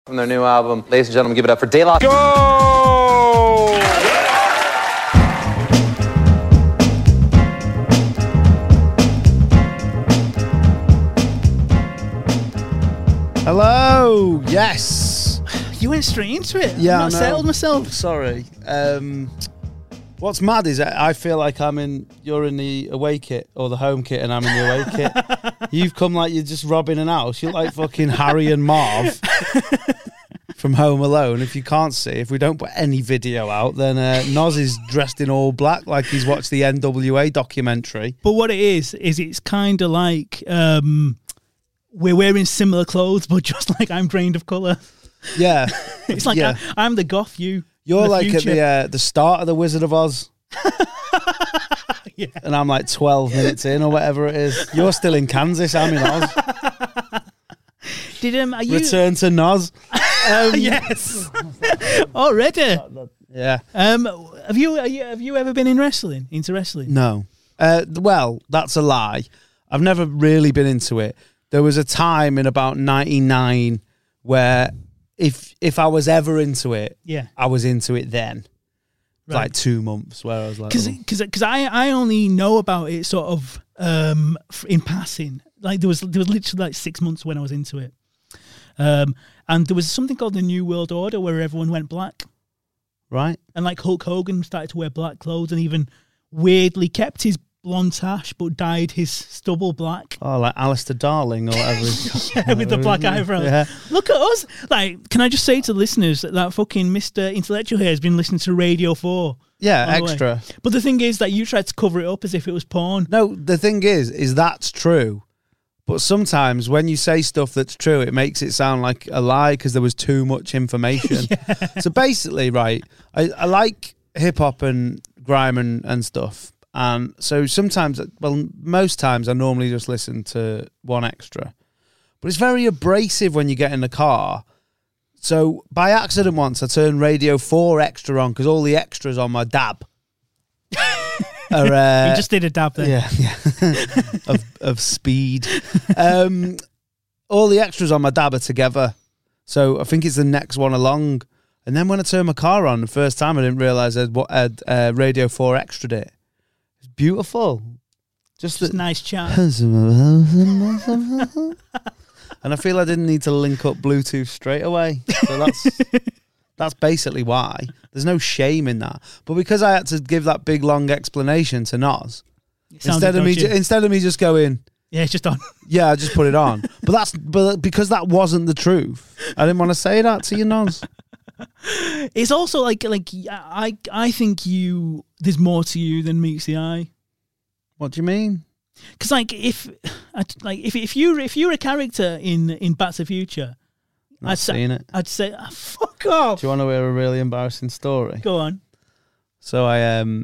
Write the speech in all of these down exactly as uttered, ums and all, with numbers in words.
From their new album, ladies and gentlemen, give it up for De La. Go! Hello. Yes. You went straight into it. Yeah, I'm I not know. settled myself. Sorry. Um, what's mad is that I feel like I'm in. You're in the away kit or the home kit, and I'm in the away kit. You've come like you're just robbing an house. You're like fucking Harry and Marv from Home Alone. If you can't see, if we don't put any video out, then uh, Noz is dressed in all black like he's watched the N W A documentary. But what it is, is it's kind of like um, we're wearing similar clothes, but just like I'm drained of colour. Yeah. It's like yeah. I, I'm the goth, you. You're the like future. at the uh, the start of the Wizard of Oz. Yeah. And I'm like twelve minutes in or whatever it is. You're still in Kansas, I'm in Oz. Did um, are you? Return to Noz. Um, Yes. Already. Yeah. Um, have you, are you have you ever been in wrestling? Into wrestling? No. Uh, well, that's a lie. I've never really been into it. There was a time in about ninety-nine where if if I was ever into it, Yeah. I was into it then. Right. Like two months where I was like, Because oh. because because I I only know about it sort of um f- in passing. Like there was there was literally like six months when I was into it. Um, and there was something called the New World Order where everyone went black, Right? and like Hulk Hogan started to wear black clothes, and even weirdly kept his blonde tash but dyed his stubble black. Oh, like Alistair Darling or whatever. he's Yeah, with the black eyebrows. Yeah. Look at us. Like, can I just say to the listeners that that fucking Mister Intellectual here has been listening to Radio four. Yeah, on the way. extra. But the thing is that you tried to cover it up as if it was porn. No, the thing is, is that's true. But sometimes when you say stuff that's true, it makes it sound like a lie because there was too much information. Yeah. So basically, right, I, I like hip hop and grime and, and stuff. And so sometimes, well, most times I normally just listen to One Extra. But it's very abrasive when you get in the car. So by accident once, I turned Radio four Extra on because all the extras on my dab. Are, uh, You just did a dab there. yeah, yeah. of of speed. Um, all the extras on my dab are together, so I think it's the next one along. And then when I turned my car on the first time, I didn't realise I'd, what had uh, Radio Four extra'd it. It's beautiful, just, Just the, nice chat. and I feel I didn't need to link up Bluetooth straight away. So that's that's basically why. There's no shame in that. But because I had to give that big long explanation to Noz, It sounded instead of me dodgy. ju- instead of me just going, Yeah, it's just on. yeah, I just put it on. But that's but because that wasn't the truth. I didn't want to say that to you, Noz. It's also like like I I think you there's more to you than meets the eye. What do you mean? Because like if like if if you if you're a character in in Back to the Future, Not I'd say seen it. I'd say oh, fuck off. Do you want to hear a really embarrassing story? Go on. So I um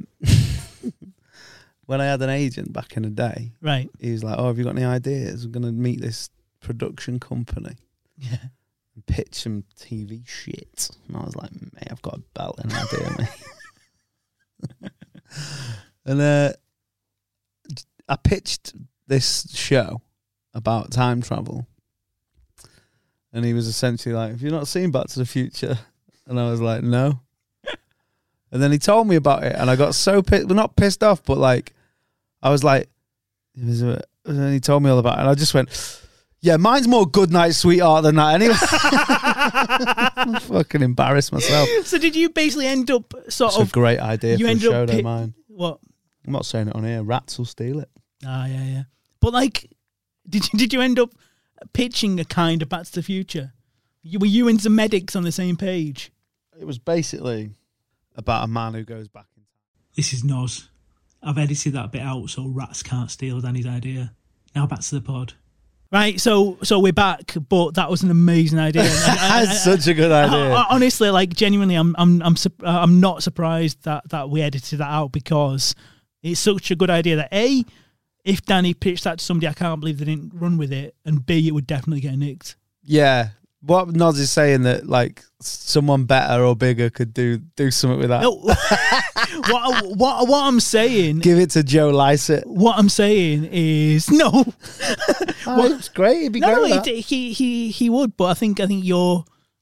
when I had an agent back in the day, Right. he was like, "Oh, have you got any ideas? We're gonna meet this production company Yeah. and pitch some T V shit." And I was like, "Mate, I've got a belting idea, mate." And uh, I pitched this show about time travel, and he was essentially like, "Have you not seen Back to the Future?" And I was like, "No." And then he told me about it, and I got so pissed. Well, not pissed off, but like, I was like, it was a, and then he told me all about it, and I just went, "Yeah, mine's more Good Night, Sweetheart than that anyway." Fucking embarrassed myself. So did you basically end up sort It's a of great idea you for a ended show, up don't pi- mind. what? I'm not saying it on here. Rats will steal it. Ah, yeah, yeah. But like, did you did you end up pitching a kind of Back to the Future? You, were you and the medics on the same page? It was basically about a man who goes back in time. This is Noz. I've edited that bit out so rats can't steal Danny's idea. Now back to the pod. Right, so so we're back, but that was an amazing idea. And I- I- That's I- such a good idea. I- I- honestly, like genuinely, I'm I'm I'm sup- uh, I'm not surprised that that we edited that out because it's such a good idea that A, if Danny pitched that to somebody, I can't believe they didn't run with it, and B, it would definitely get nicked. Yeah. What Noz is saying that like someone better or bigger could do do something with that. No, what what what I'm saying, Give it to Joe Lycett. what I'm saying is no. Oh, it's great. It'd be No, great. no, with that. it, he he he would, but I think I think you're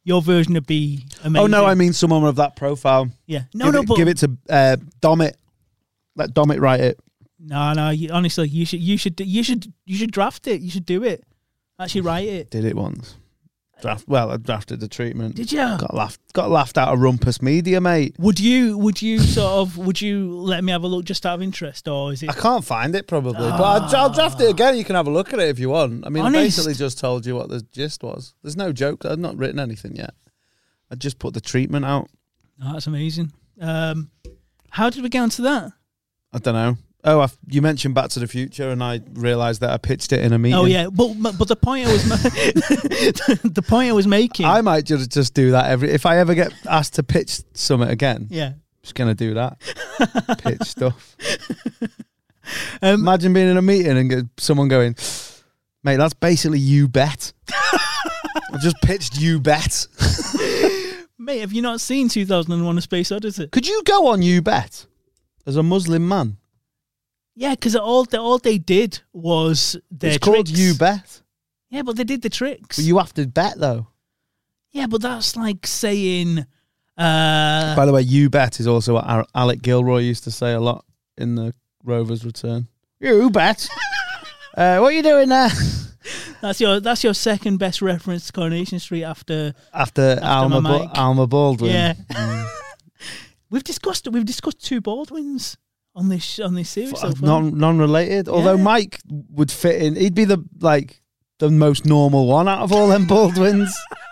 your version would be amazing. Oh no, I mean someone of that profile. yeah, no, give no, it, but give it to uh, Domit. Let Domit write it. no, no. You, honestly, you should, you should, you should, you should draft it. You should do it. Actually, write it. Did it once. Draft. Well, I drafted the treatment. Did you? Got laughed. Got laughed out of Rumpus Media, mate. Would you? Would you sort of? Would you let me have a look just out of interest, or is it? I can't find it probably, but I'll, I'll draft it again. You can have a look at it if you want. I mean, Honest? I basically just told you what the gist was. There's no joke. I've not written anything yet. I just put the treatment out. Oh, that's amazing. Um, how did we get onto that? I don't know. Oh, I, you mentioned Back to the Future, and I realised that I pitched it in a meeting. Oh yeah, but but the point I was ma- the point I was making. I might just just do that every. If I ever get asked to pitch something again, yeah. I'm just gonna do that. Pitch stuff. Um, Imagine being in a meeting and get someone going, "Mate, that's basically You Bet." I've just pitched You Bet. Mate, have you not seen two thousand one: A Space Odyssey? Could you go on You Bet as a Muslim man? Yeah, because all they, all they did was their It's called tricks. You Bet. Yeah, but they did the tricks. But you have to bet though. Yeah, but that's like saying. Uh, By the way, You Bet is also what Ar- Alec Gilroy used to say a lot in the Rover's Return. You bet. uh, what are you doing there? that's your that's your second best reference to Coronation Street after. After, Alma, my Ba- mic. Alma Baldwin. Yeah, Mm. we've discussed we've discussed two Baldwins on this on this series. So F- far. non non-related. Although Yeah. Mike would fit in. He'd be the like the most normal one out of all them Baldwins.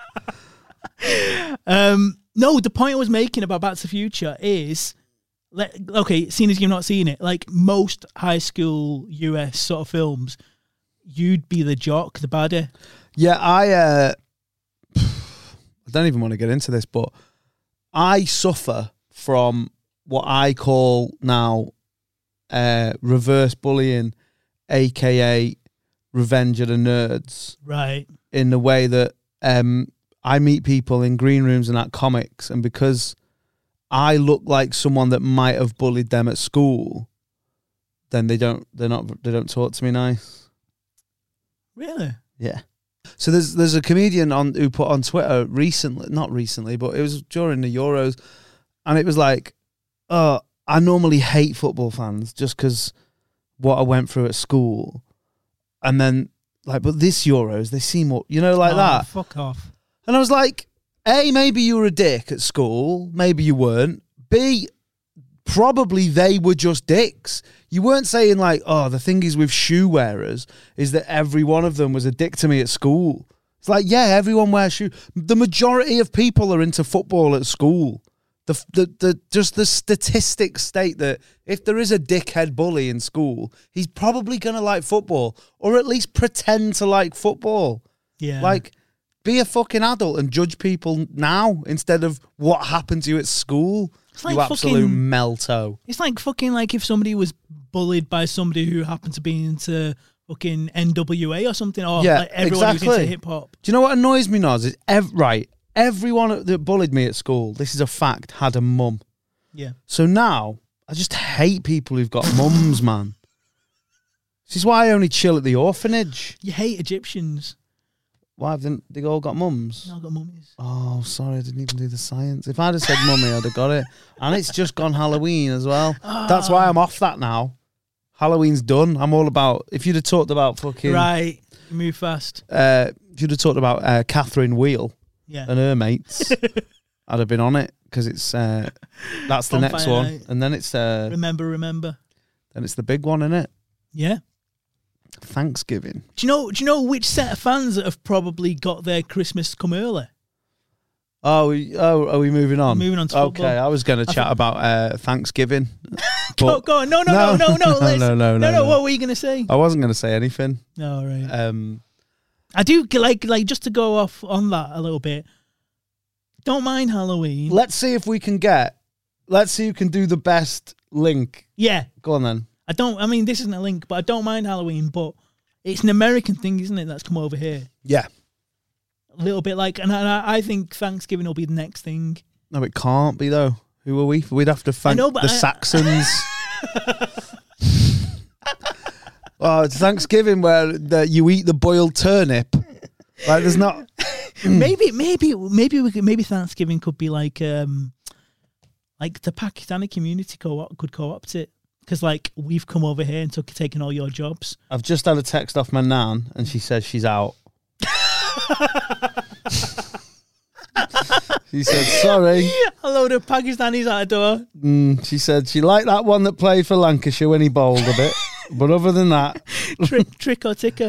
Um, no, the point I was making about Back to the Future is, let, okay, seeing as you've not seen it, like most high school U S sort of films, you'd be the jock, the baddie. Yeah, I uh, I don't even want to get into this, but I suffer from what I call now uh, reverse bullying, aka Revenge of the Nerds, Right. in the way that um, I meet people in green rooms and at comics, and because I look like someone that might have bullied them at school, then they don't they're not they don't talk to me nice. Really? Yeah. So there's there's a comedian on who put on Twitter recently, not recently, but it was during the Euros, and it was like, oh, I normally hate football fans just because what I went through at school, and then like, but this Euros they seem more, you know, like Oh, that. Fuck off. And I was like, A, maybe you were a dick at school, maybe you weren't. B, probably they were just dicks. You weren't saying like, oh, the thing is with shoe wearers is that every one of them was a dick to me at school. It's like, yeah, everyone wears shoes. The majority of people are into football at school. The, the the just the statistics state that if there is a dickhead bully in school, he's probably going to like football, or at least pretend to like football. Yeah. Like, be a fucking adult and judge people now instead of what happened to you at school. It's like you absolute fucking- melto. It's like fucking like if somebody was bullied by somebody who happened to be into fucking N W A or something, or Yeah, like everyone who's exactly. into hip hop. Do you know what annoys me, Noz? Is ev- right, everyone that bullied me at school, this is a fact, had a mum. Yeah. So now, I just hate people who've got mums, man. This is why I only chill at the orphanage. You hate Egyptians. Why haven't they all got mums? No, I've got mummies. Oh, sorry, I didn't even do the science. If I'd have said mummy, I'd have got it. And it's just gone Halloween as well. That's why I'm off that now. Halloween's done. I'm all about, if you'd have talked about fucking... Right. You move fast. Uh, if you'd have talked about uh, Catherine Wheel Yeah. and her mates, I'd have been on it, because it's, uh, that's the next Bonfire one. night. And then it's, uh, Remember, remember. then it's the big one, innit? Yeah. Thanksgiving. Do you know? Do you know which set of fans that have probably got their Christmas come early? Oh, we, oh, are we moving on? Moving on to Okay, football. I was going to chat thought- about uh, Thanksgiving. Go, but go on. No, no, No. no, no, no. Let's, No, no, no, no, no. What were you going to say? I wasn't going to say anything. No, right. Um, I do like like just to go off on that a little bit. Don't mind Halloween. let's see if we can get, let's see who can do the best link. yeah, Go on then. I don't. I mean, this isn't a link, but I don't mind Halloween. But it's an American thing, isn't it? That's come over here Yeah. a little bit. Like, and I, I think Thanksgiving will be the next thing. No, it can't be though. Who are we? We'd have to thank know, but the I- Saxons. Oh, it's Thanksgiving where the, you eat the boiled turnip. Like, there's not. maybe, maybe, maybe we could, maybe Thanksgiving could be like, um, like the Pakistani community co could co-opt it because, like, we've come over here and took taken all your jobs. I've just had a text off my nan, and she says she's out. She said, "Sorry." A load of Pakistanis out the door. Mm, she said she liked that one that played for Lancashire when he bowled a bit, but other than that, trick, trick or ticker.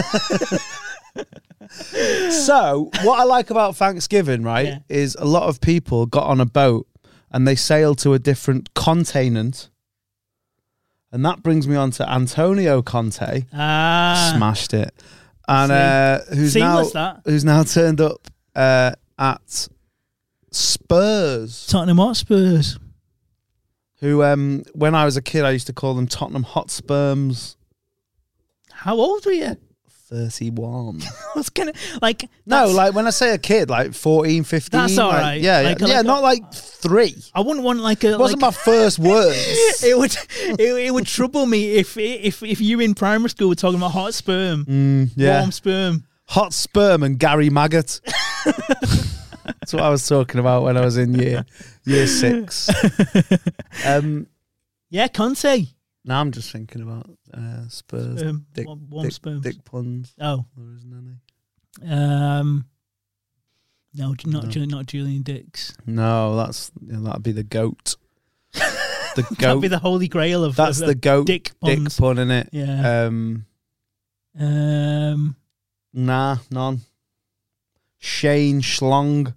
So, what I like about Thanksgiving, right, Yeah. is a lot of people got on a boat and they sailed to a different continent. And that brings me on to Antonio Conte. Ah, Smashed it. And See? uh, who's, now, Seamless, that. who's now turned up uh, at Spurs. Tottenham Hotspurs. Who, um, when I was a kid, I used to call them Tottenham Hotspurs. How old were you? thirty-one. I was gonna like No, that's- like when I say a kid, like fourteen, fifteen. That's all like, right. Yeah, Like, yeah, like yeah a- not like three. I wouldn't want like a. It wasn't like, my first words. It would it, it would trouble me if if if you in primary school were talking about hot sperm, Mm, yeah. warm sperm. Hot sperm and Gary Maggot. That's what I was talking about when I was in year year six. Um, Yeah, Conte. now I'm just thinking about uh, Spurs. Um, dick, warm, warm dick, sperm. dick puns. Oh, There isn't any. um, no, not No. Ju- not Julian Dix. No, that's yeah, that'd be the goat. The That'd goat. be the holy grail of That's of, the of goat. dick Dick puns. pun, innit? Yeah. Um, Um, nah, none. Shane Schlong.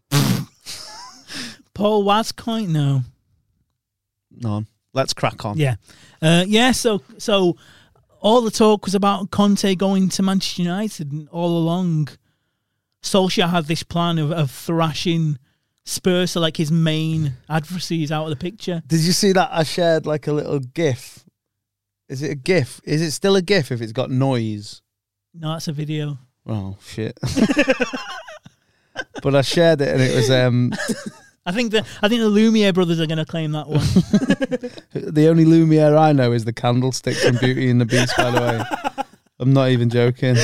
Paul Wascoigne. No. None. Let's crack on. Yeah. Uh, yeah. So so all the talk was about Conte going to Manchester United, and all along, Solskjaer had this plan of, of thrashing Spurs, so like his main adversaries out of the picture. Did you see that I shared like a little GIF? Is it a GIF? Is it still a GIF if it's got noise? No, that's a video. Oh shit! But I shared it and it was um I think the I think the Lumiere brothers are going to claim that one. the only Lumiere I know is the candlestick from Beauty and the Beast. By the way, I'm not even joking.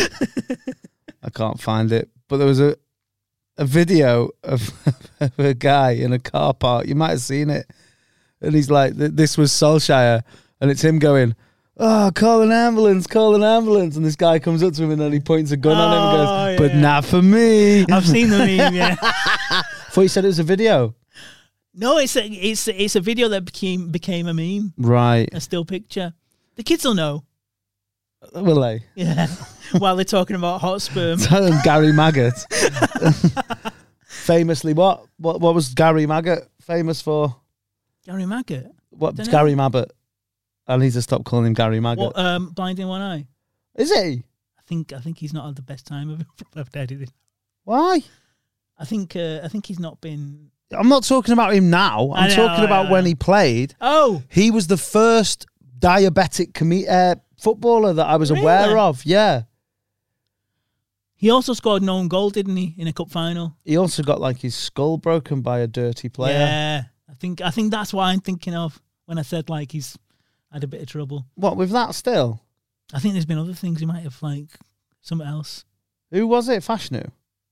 I can't find it, but there was a a video of, of a guy in a car park. You might have seen it, and he's like, "This was Solskjaer," and it's him going, "Oh, call an ambulance, call an ambulance." And this guy comes up to him and then he points a gun on him and Oh, goes, "But yeah. not for me." I've seen the meme. Yeah. I thought you said it was a video. No, it's a it's it's a video that became became a meme, Right. a still picture. The kids will know. Will they? Yeah. While they're talking about hot sperm. Tell them Gary Maggot. Famously, what? What What was Gary Maggot famous for? Gary Maggot. What? Dunno. Gary Mabbott. I need to stop calling him Gary Maggot. What? Um, blind in one eye. Is he? I think I think he's not had the best time of it. I've edited it. Why? I think uh, I think he's not been. I'm not talking about him now. I'm I know, talking I about know. when he played. Oh, He was the first diabetic com- uh, footballer that I was Really? aware of. Yeah. he also scored an own goal, didn't he, in a cup final? He also got like his skull broken by a dirty player. Yeah, I think I think that's what I'm thinking of when I said like he's had a bit of trouble. What, with that still? I think there's been other things he might have like something else. Who was it? Fashnu?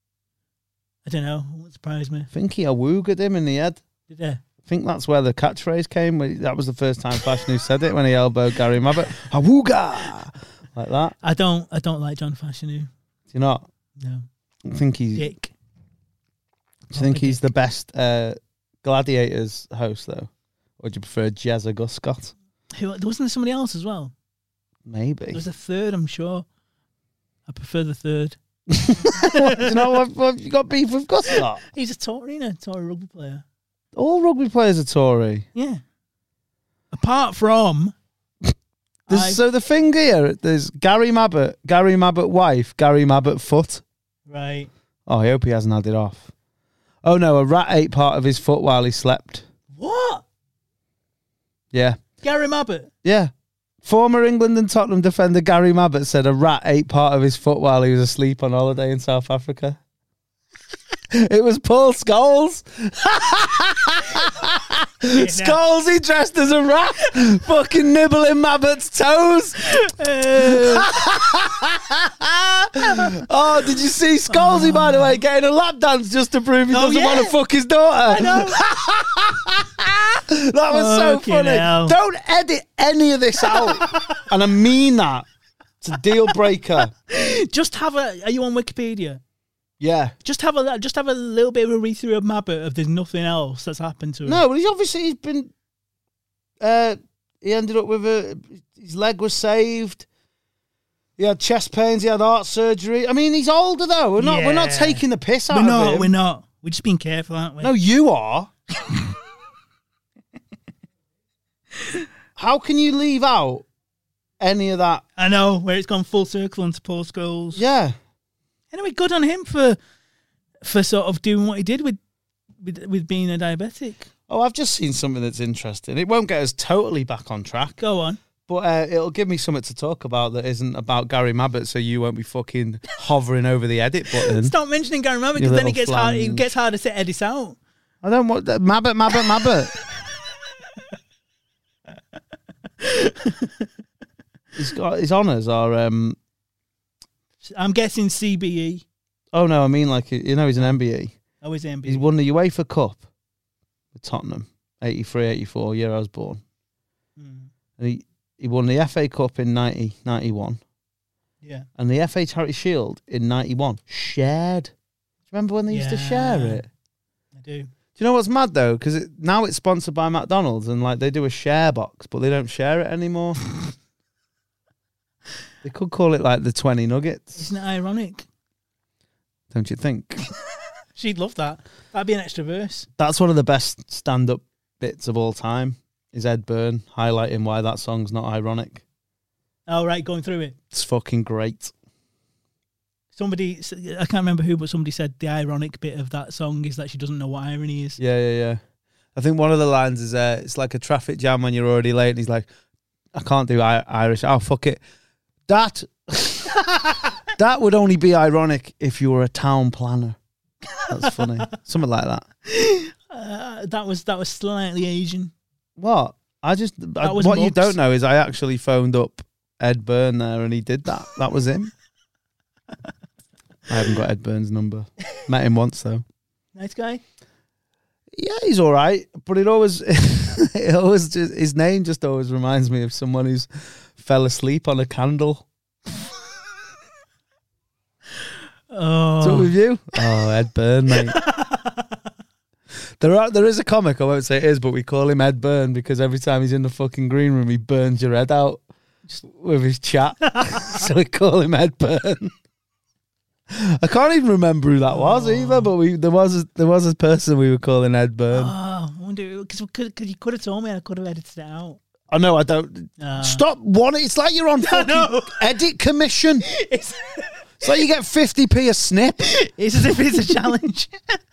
I don't know. It won't surprise me. I think he awoogered him in the head. Did they? I think that's where the catchphrase came. Where that was the first time Fashnu said it when he elbowed Gary Mabbott. Awooga! Like that. I don't. I don't like John Fashanu. Do you not? No, I think he's. Dick. Do you think he's the best uh, Gladiators host though, or do you prefer Jezza Guscott? Who? Wasn't there somebody else as well? Maybe. There was a third. I'm sure. I prefer the third. Do you know what, what you got beef with Guscott? He's a Tory, you know, Tory rugby player. All rugby players are Tory. Yeah. Apart from. There's, I- so the thing here, there's Gary Mabbott, Gary Mabbott wife, Gary Mabbott foot. Right. Oh, I hope he hasn't had it off. Oh no, a rat ate part of his foot while he slept. What? Yeah. Gary Mabbott. Yeah. Former England and Tottenham defender Gary Mabbott said a rat ate part of his foot while he was asleep on holiday in South Africa. It was Paul Scholes. Scholes, he dressed as a rat, fucking nibbling Mabbott's toes. Oh, did you see Scalzi, by the way, getting a lap dance just to prove he Oh, doesn't yeah. want to fuck his daughter? I know. That was so Fucking funny. hell. Don't edit any of this out. And I mean that. It's a deal breaker. Just have a. Are you on Wikipedia? Yeah. Just have a. Just have a little bit of a read through of Mabbott. If there's nothing else that's happened to him. No, but he's obviously he's been. Uh, he ended up with a. His leg was saved. He had chest pains. He had heart surgery. I mean, he's older though. We're not. We're not Yeah. taking the piss out we're of not. him. We're not. We're just being careful, aren't we? No, you are. How can you leave out any of that? I know where it's gone full circle into Paul Scholes. Yeah. Anyway, good on him for for sort of doing what he did with with, with being a diabetic. Oh, I've just seen something that's interesting. It won't get us totally back on track, Go on. but uh, it'll give me something to talk about that isn't about Gary Mabbott, so you won't be fucking hovering over the edit button. Stop mentioning Gary Mabbott Your because then little it gets hard. It flange. gets harder to edit out. I don't want that. Mabbott, Mabbott, Mabbott. He's got his honours are. Um, I'm guessing C B E. oh no, I mean like you know he's an M B E. Oh, is M B E? He's won the UEFA Cup with Tottenham, eighty-three eighty-four, year I was born. Mm. And he, he won the F A Cup in ninety ninety-one Yeah. and the F A Charity Shield in ninety-one. Shared. Do you remember when they used to share Yeah. it? I do. Do you know what's mad though? Because it, now it's sponsored by McDonald's and like they do a share box, but they don't share it anymore. They could call it like the twenty nuggets, Isn't it ironic? don't you think? She'd love that. That'd be an extra verse. That's one of the best stand-up bits of all time. Is Ed Byrne highlighting why that song's not ironic? Oh, right, going through it. It's fucking great. Somebody, I can't remember who, but somebody said the ironic bit of that song is that she doesn't know what irony is. Yeah, yeah, yeah. I think one of the lines is, uh, it's like a traffic jam when you're already late, and he's like, I can't do I- Irish. Oh, fuck it. That, that would only be ironic if you were a town planner. That's funny. Something like that. Uh, that was that was slightly Asian. What? I just, I, was what you Muggs. don't know is I actually phoned up Ed Byrne there and he did that. That was him. I haven't got Ed Byrne's number. Met him once though. Nice guy. Yeah, he's all right, but it always, it always, just, his name just always reminds me of someone who's fell asleep on a candle. Oh, What's up with you? Oh, Ed Byrne, mate. There are, there is a comic, I won't say it is, but we call him Ed Byrne because every time he's in the fucking green room, he burns your head out with his chat. So we call him Ed Byrne. I can't even remember who that was either, but we there was a, there was a person we were calling Ed Byrne. oh, I wonder because you could have told me, I could have edited it out. I know, I don't. Uh, Stop one. It's like you're on fucking know. edit commission. It's, It's like you get fifty p a snip. it's as if it's a challenge.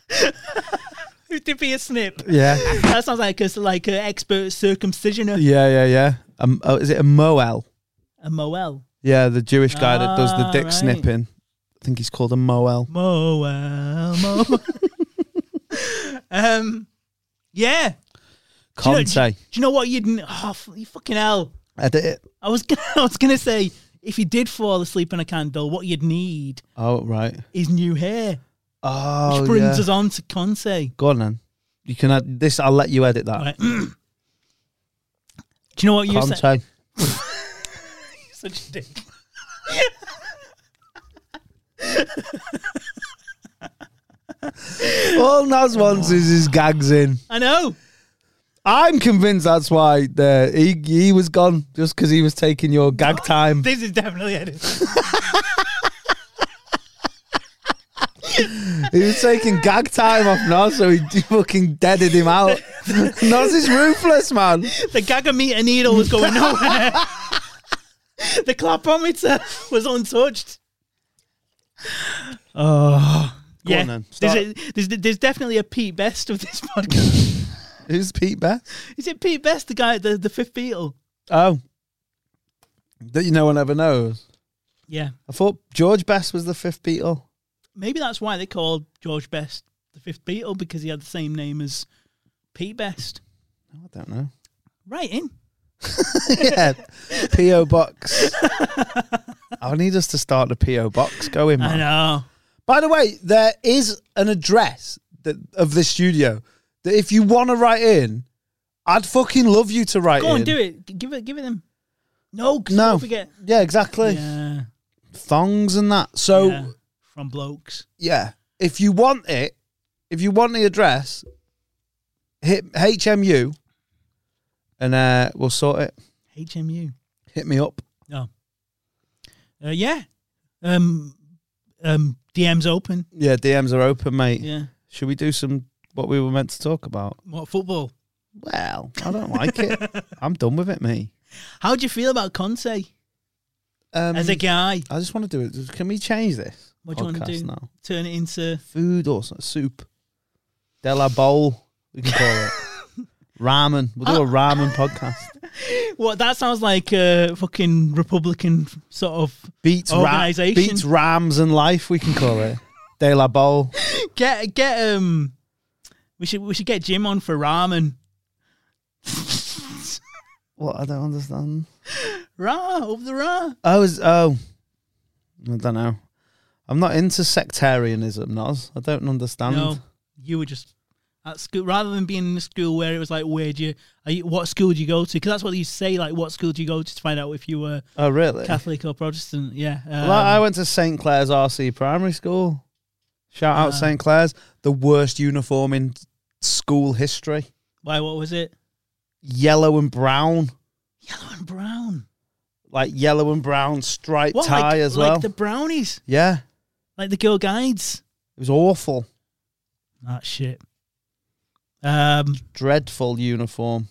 To be a snip. Yeah. That sounds like a like an expert circumcisioner. Yeah, yeah, yeah. Um, oh, is it a Moel? A Moel. Yeah, the Jewish guy that does the Ah, dick right. snipping. I think he's called a Moel. Moel. Moel. um, yeah. Do you, know, Conte. do you know what you'd? Oh, f- you fucking hell! Edit it. I was gonna, I was gonna say if you did fall asleep on a candle, what you'd need Oh, right. is new hair. Oh, Which brings yeah. us on to Conte. Go on then. You can add this. I'll let you edit that. Right. Do you know what you said? Conte. Such a dick. All Naz wants is his gags in. I know. I'm convinced that's why the, he he was gone just because he was taking your gag time. This is definitely edited. He was taking gag time off Naz, so he fucking deaded him out. Naz is ruthless, man. The gagameter needle was going nowhere. The clapometer was untouched. Oh, Go yeah. on then. There's, Start. a, there's, there's definitely a Pete Best of this podcast. Who's Pete Best? Is it Pete Best, the guy, the, the fifth Beatle? Oh. That you no one ever knows. Yeah. I thought George Best was the fifth Beatle. Maybe that's why they called George Best the fifth Beatle because he had the same name as Pete Best. I don't know. Right in. Yeah, P O box. I need us to start the P O box going, man. I know. By the way, there is an address that of the studio that if you want to write in, I'd fucking love you to write Go in. on, do it. G- Give it. Give it them. No, cause No. don't forget. Yeah, exactly. Yeah. Thongs and that. So yeah. From blokes. yeah, if you want it, if you want the address, hit H M U, and uh, we'll sort it. H M U. Hit me up. Oh. Uh, yeah. Um. Um. D Ms open. Yeah, D Ms are open, mate. Yeah. Should we do some what we were meant to talk about? What football? Well, I don't like it. I'm done with it, me. How do you feel about Conte Um, as a guy? I just want to do it. Can we change this? What do you want to podcast do? now? Turn it into Food or something, soup. De La Bowl, we can call it. Ramen. We'll do a ramen podcast. what? That sounds like a fucking Republican sort of Beats Ra- organisation. Beats Rams and Life, we can call it. De La Bowl. Get get um. We should we should get Jim on for ramen. What? I don't understand. Ra over the ra. Oh, is, oh. I don't know. I'm not into sectarianism, Noz. I don't understand. No, you were just at school rather than being in a school where it was like, where do you, are you what school do you go to? Because that's what they used to say, like, what school do you go to to find out if you were Oh, really? Catholic or Protestant? Yeah. Um, Well, I went to Saint Clair's R C Primary School. Shout out Uh, Saint Clair's. The worst uniform in school history. why? What was it? Yellow and brown. Yellow and brown. Like yellow and brown striped What? tie like, as like well. the brownies, Yeah. like the Girl Guides. It was awful. That shit. Um, Dreadful uniform.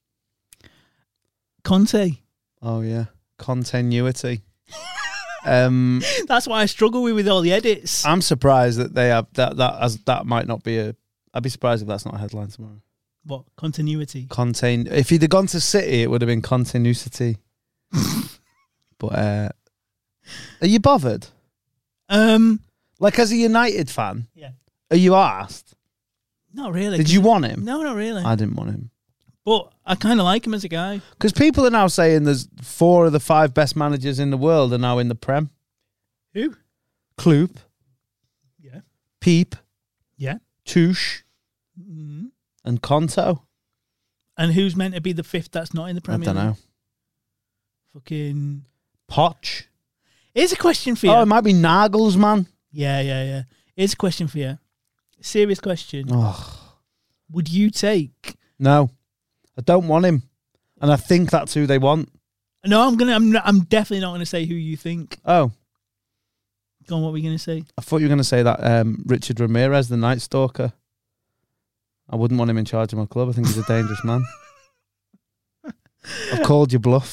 Conte. Oh, yeah. Continuity. um, That's why I struggle with with all the edits. I'm surprised that they have that. That as that might not be a. I'd be surprised if that's not a headline tomorrow. What continuity? Contain. If he'd have gone to City, it would have been continuity. But uh, are you bothered? Um, Like as a United fan, yeah, are you asked? not really. Did you want him? No, not really. I didn't want him. But I kind of like him as a guy. Because people are now saying there's four of the five best managers in the world are now in the Prem. Who? Kloop, Yeah. Peep, Yeah. Tush, Mm-hmm. and Conto. And who's meant to be the fifth that's not in the I Premier don't League? know. Fucking. Poch. Here's a question for you. Oh, it might be Nagelsmann. yeah, yeah, yeah. Here's a question for you. Serious question. Oh, Would you take? no. I don't want him. And I think that's who they want. No, I'm gonna. I'm. Not, I'm definitely not gonna say who you think. Oh, Go on. What were we gonna say? I thought you were going to say that um, Richard Ramirez, the Night Stalker. I wouldn't want him in charge of my club. I think he's a dangerous man. I've called you bluff.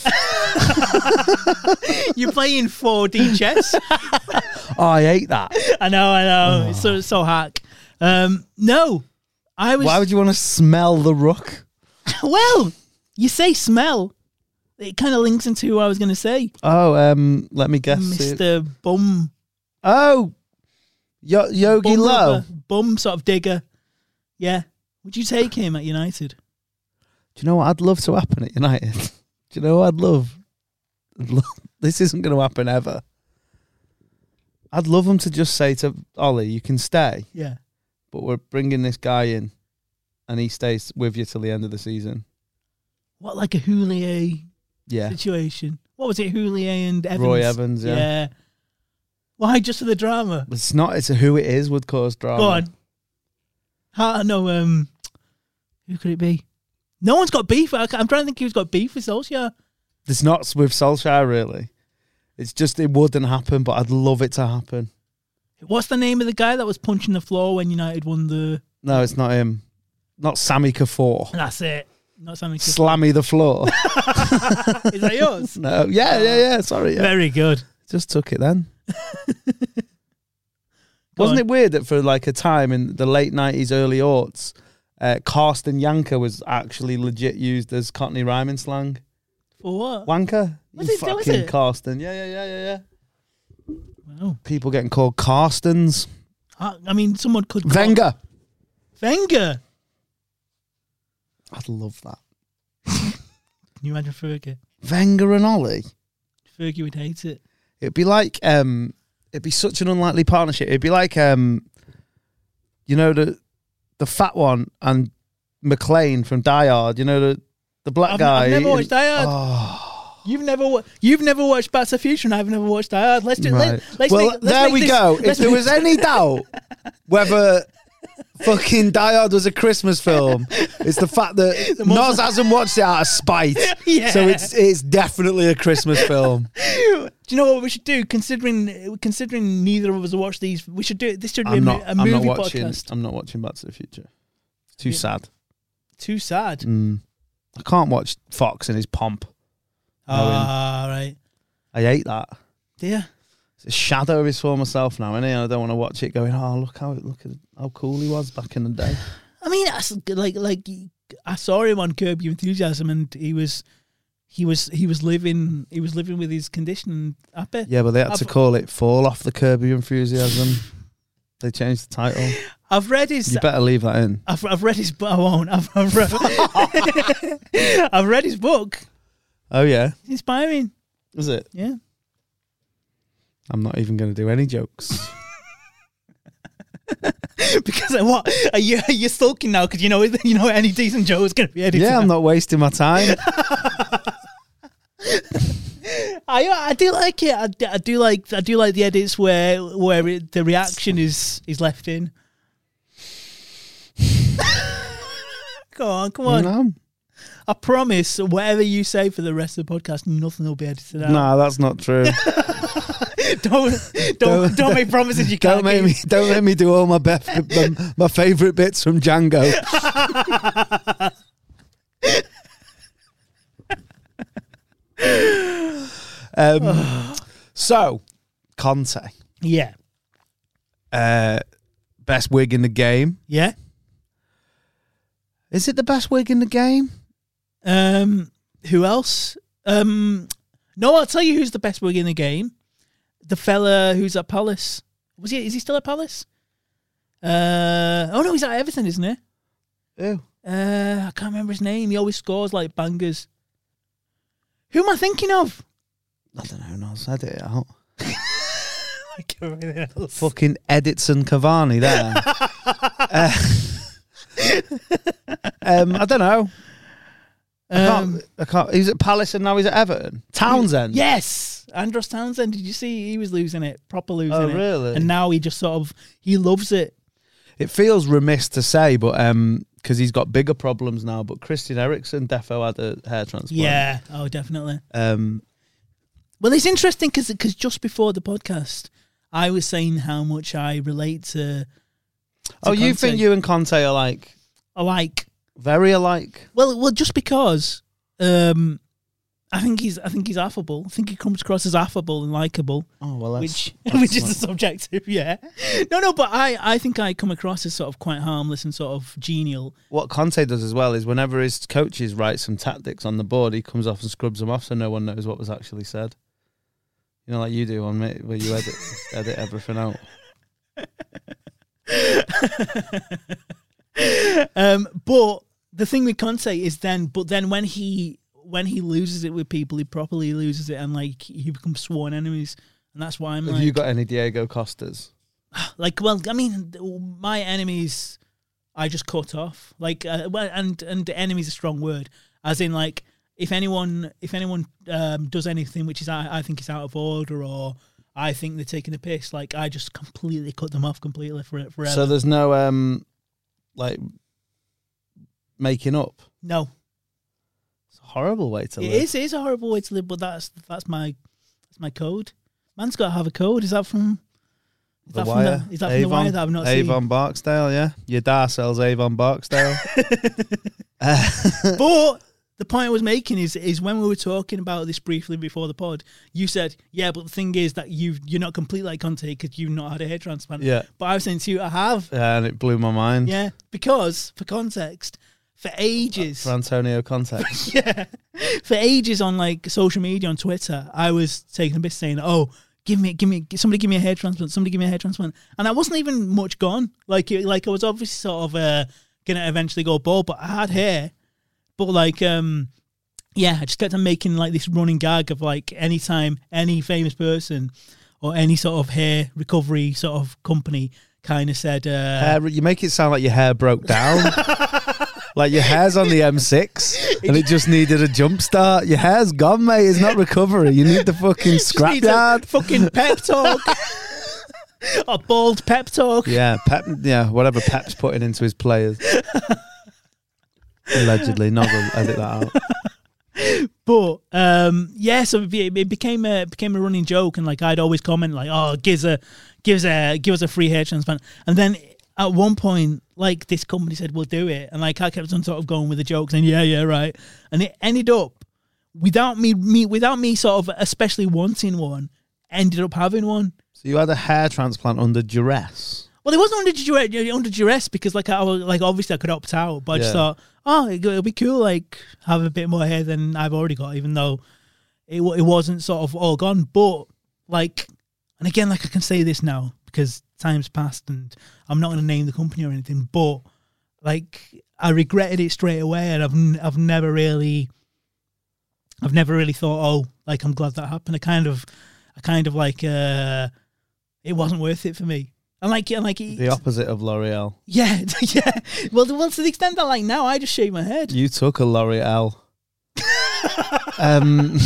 You're playing four D chess. Oh, I hate that. I know. I know. Oh. It's so so hack. Um. No. I was. Why would you want to smell the rook? Well, you say smell. It kind of links into who I was going to say. Oh, um, let me guess. Mister Bum. Oh, Yo- Yogi Bum Low. rubber, Bum sort of digger. Yeah. Would you take him at United? Do you know what I'd love to happen at United? Do you know what I'd love? I'd love this isn't going to happen ever. I'd love him to just say to Ollie, you can stay, Yeah. but we're bringing this guy in and he stays with you till the end of the season. What, like a Houllier Yeah. situation? What was it, Houllier and Evans? Roy Evans, yeah. Yeah. Why, just for the drama? It's not, it's a who it is would cause drama. Go on. How, no, um, who could it be? No one's got beef. I, I'm trying to think who's got beef with Solskjaer. It's not with Solskjaer, really. It's just, it wouldn't happen, but I'd love it to happen. What's the name of the guy that was punching the floor when United won the... No, it's not him. Not Sammy Kafour. That's it. Not something... Slammy the floor. Is that yours? No, yeah, yeah, yeah. Sorry, yeah. Very good. Just took it then. Go Wasn't on. it weird that for like a time in the late nineties, early aughts, uh, Karsten Janker was actually legit used as Cockney rhyming slang? For what? Wanker? Was You it- was fucking it? Karsten. Yeah, yeah, yeah, yeah, yeah. Wow. People getting called Karstens. I, I mean, someone could... Call, Wenger. Wenger. I'd love that. Can you imagine Fergie? Wenger and Ollie. Fergie would hate it. It'd be like um, it'd be such an unlikely partnership. It'd be like um, you know the the fat one and McLean from Die Hard. You know the the black I've, guy. I've never watched Die Hard. Oh. You've never wa- you've never watched Back to the Future, and I've never watched Die Hard. Let's do. Right. Let, let's well, make, let's there make we this, go. If let's there make- was any doubt whether fucking Die Hard was a Christmas film, it's the fact that Nos hasn't watched it out of spite. Yeah. So it's it's definitely a Christmas film. Do you know what we should do? Considering considering neither of us have watched these, we should do it. This should be I'm a, not. mo- a I'm movie not watching. podcast. I'm not watching Back to the Future. It's too Yeah. sad. Too sad. Mm. I can't watch Fox in his pomp. Ah, right. I hate that. Yeah. It's a shadow of his former self now, innit? I don't want to watch it going, oh, look how look at how cool he was back in the day. I mean, that's like like I saw him on Curb Your Enthusiasm, and he was he was he was living he was living with his condition and happy. Yeah, but they had to I've- call it Fall Off the Curb Your Enthusiasm. They changed the title. I've read his. You better leave that in. I've I've read his. I won't. I've I've read, I've read his book. Oh, yeah? It's inspiring. Is it? Yeah. I'm not even going to do any jokes. Because of what are you are you sulking now? Because you know you know any decent joke is going to be edited. Yeah, I'm not wasting my time. I I do like it. I, do- I do like I do like the edits where where it, the reaction is is left in. Come on, come on. No, I promise, whatever you say for the rest of the podcast, nothing will be edited out. no, that's not true. don't, don't, don't make promises you can't Don't make me, keep. don't let me do all my best, my, my favourite bits from Django. um, so, Conte, Yeah, uh, best wig in the game. yeah. Is it the best wig in the game? Um, who else? Um, no, I'll tell you who's the best wig in the game. The fella who's at Palace. Was he? Is he still at Palace? Uh, oh no, he's at Everton, isn't he? Ew. Uh, I can't remember his name. He always scores like bangers. Who am I thinking of? I don't know. Nos, edit it out. Like everything else. Fucking Edison Cavani there. uh, um, I don't know. I can't, Um, I can't. He's at Palace and now he's at Everton. Townsend. Yes, Andros Townsend. Did you see he was losing it, proper losing Oh, it? really? And now he just sort of he loves it. It feels remiss to say, but um, because he's got bigger problems now. But Christian Eriksen defo had a hair transplant. Yeah. Oh, definitely. Um. Well, it's interesting because just before the podcast, I was saying how much I relate to. to Oh, you Conte. think you and Conte are like I like. very alike? Well, well, just because um, I think he's, I think he's affable. I think he comes across as affable and likable, Oh well, that's, which that's which is not- a subjective, yeah. No, no, but I, I think I come across as sort of quite harmless and sort of genial. What Conte does as well is whenever his coaches write some tactics on the board, he comes off and scrubs them off so no one knows what was actually said. You know, like you do on Mate, where you edit edit everything out. um, but the thing with Conte is then, but then when he when he loses it with people, he properly loses it, and like he becomes sworn enemies, and that's why I'm Have like, you got any Diego Costas? like, well, I mean, my enemies, I just cut off, like, uh, well, and and enemy's a strong word, as in like, if anyone if anyone um, does anything which is I, I think is out of order or I think they're taking a piss, like I just completely cut them off completely for it forever. So there's no um, like making up. no. It's a horrible way to It live. is. It is a horrible way to live, but that's that's my that's my code. Man's got to have a code. Is that from? Is The that Wire. from the? Is that from the Wire that I've not Avon seen? Barksdale, yeah. Your dad sells Avon Barksdale. uh, But the point I was making is is when we were talking about this briefly before the pod, you said, "Yeah, but the thing is that you you're not complete like Conte because you've not had a hair transplant." yeah. But I was saying to you, I have. Yeah, and it blew my mind. Yeah, because for context, for ages, For Antonio Conte. yeah, for ages on like social media on Twitter, I was taking a bit saying, "Oh, give me, give me, somebody give me a hair transplant, somebody give me a hair transplant. And I wasn't even much gone. Like, it, like I was obviously sort of uh, going to eventually go bald, but I had hair. But like, um, yeah, I just kept on making like this running gag of like anytime any famous person or any sort of hair recovery sort of company kind of said, uh, hair, you make it sound like your hair broke down. Like your hair's on the M six and it just needed a jump start. Your hair's gone, mate. It's not recovery. You need the fucking scrapyard. Fucking pep talk. A bald pep talk. Yeah, Pep. Yeah, whatever Pep's putting into his players. Allegedly, Nog will edit that out. But um, yeah, so it it became a it became a running joke, and like I'd always comment like, "Oh, give us a give us a give us a free hair transplant," and then at one point, like this company said, "We'll do it," and like I kept on sort of going with the jokes, and yeah, yeah, right, and it ended up without me, me without me sort of especially wanting one, ended up having one. So you had a hair transplant under duress. Well, it wasn't under duress, under duress because like I was like obviously I could opt out, but I just Yeah. thought, oh, it'll be cool, like have a bit more hair than I've already got, even though it it wasn't sort of all gone. But like, and again, like I can say this now because time's passed, and I'm not going to name the company or anything. But like, I regretted it straight away, and I've n- I've never really, I've never really thought, oh, like I'm glad that happened. I kind of, I kind of like, uh, it wasn't worth it for me. And like, and like The opposite of L'Oreal. yeah, yeah. Well, well, to the extent that like now I just shave my head. You took a L'Oreal. um,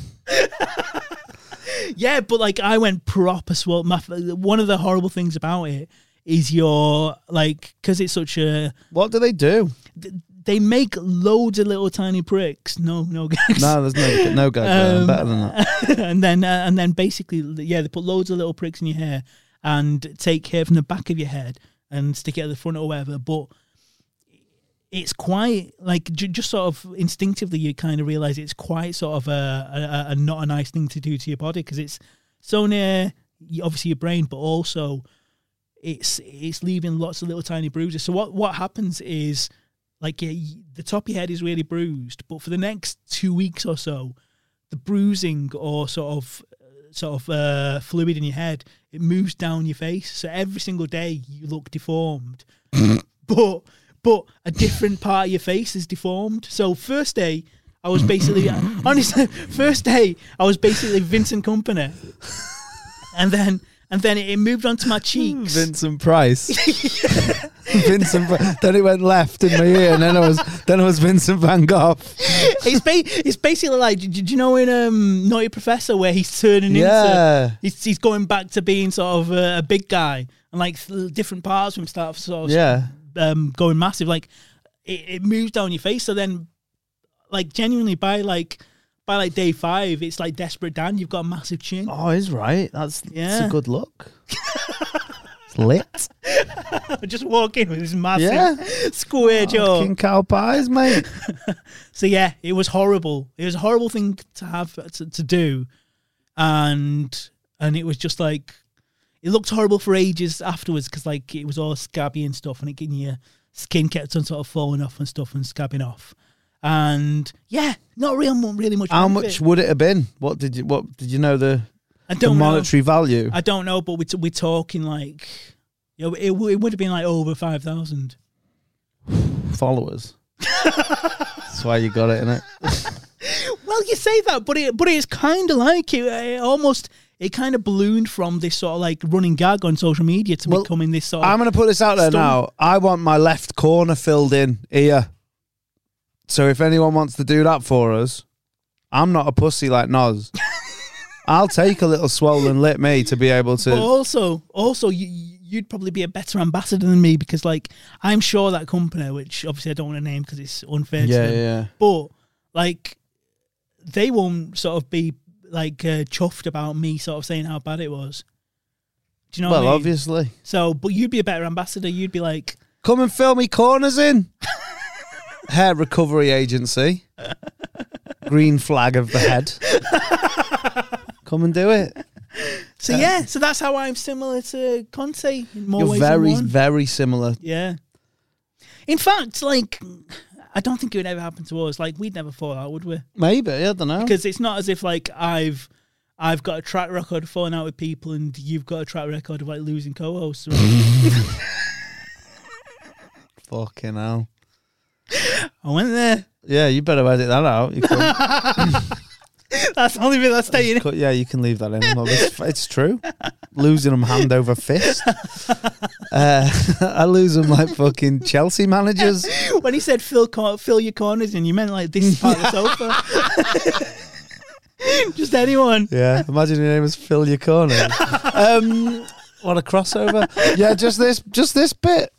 Yeah, but like I went proper swole. My, one of the horrible things about it is your like because it's such a. what do they do? They make loads of little tiny pricks. No, no gags. No, there's no no go. Um, better than that. and then uh, and then basically, yeah, they put loads of little pricks in your hair and take hair from the back of your head and stick it at the front or whatever. But it's quite like j- just sort of instinctively you kind of realize it's quite sort of a, a, a not a nice thing to do to your body because it's so near y- obviously your brain, but also it's it's leaving lots of little tiny bruises. So what what happens is like yeah, y- the top of your head is really bruised, but for the next two weeks or so, the bruising or sort of sort of uh, fluid in your head, it moves down your face. So every single day you look deformed, but but a different part of your face is deformed. So first day I was basically honestly first day I was basically Vincent Kompany, and then and then it, it moved on to my cheeks. Vincent Price. Vincent. Pri- then it went left in my ear, and then I was then I was Vincent Van Gogh. It's ba- it's basically like, do, do you know in um, Naughty Professor where he's turning Yeah. into, he's, he's going back to being sort of a, a big guy, and like th- different parts of him start sort of Yeah. um, going massive. Like it, it moves down your face. So then, like genuinely by like by like day five, it's like Desperate Dan. You've got a massive chin. Oh, he's right. That's, that's Yeah. a good look. It's lit. Just walk in with this massive Yeah. square jaw. King cow pies, mate. So yeah, it was horrible. It was a horrible thing to have to, to do, and and it was just like it looked horrible for ages afterwards because like it was all scabby and stuff, and it getting your skin kept on sort of falling off and stuff and scabbing off, and yeah, not real, really much. How benefit. much would it have been? What did you? What did you know the, I the don't know. monetary value? I don't know, but we're, t- we're talking like, you know, it, w- it would have been like over five thousand. Followers. That's why you got it, innit? Well, you say that, but it but it's kind of like it, it almost it kind of ballooned from this sort of like running gag on social media to Well, becoming this sort of. I'm going to put this out there Stump. now. I want my left corner filled in here. So if anyone wants to do that for us, I'm not a pussy like Noz. I'll take a little swollen lip me to be able But to. also, also you, you'd probably be a better ambassador than me because, like, I'm sure that company, which obviously I don't want to name because it's unfair to Yeah, them, yeah. but like, they won't sort of be like uh, chuffed about me sort of saying how bad it was. Do you know Well, what I mean? obviously. So, but you'd be a better ambassador. You'd be like, Come and fill me corners in. Hair recovery agency. Green flag of the head. Come and do it. so yeah. So that's how I'm similar to Conte in more You're ways very, than one. very similar. Yeah. In fact, like, I don't think it would ever happen to us. Like, we'd never fall out, would we? Maybe, I don't know. Because it's not as if like I've I've got a track record of falling out with people, and you've got a track record of like losing co-hosts. Right? Fucking hell. I went there. Yeah, you better edit that out. You can, That's the only bit that's staying in. cut- yeah, you can leave that in. Well, it's, it's true. Losing them hand over fist. Uh, I lose them like fucking Chelsea managers. When he said fill, cor- fill your corners in, you meant like this part of the sofa. Just anyone. Yeah, imagine your name was Phil Your Corner. Um, what a crossover. Yeah, just this, just this bit.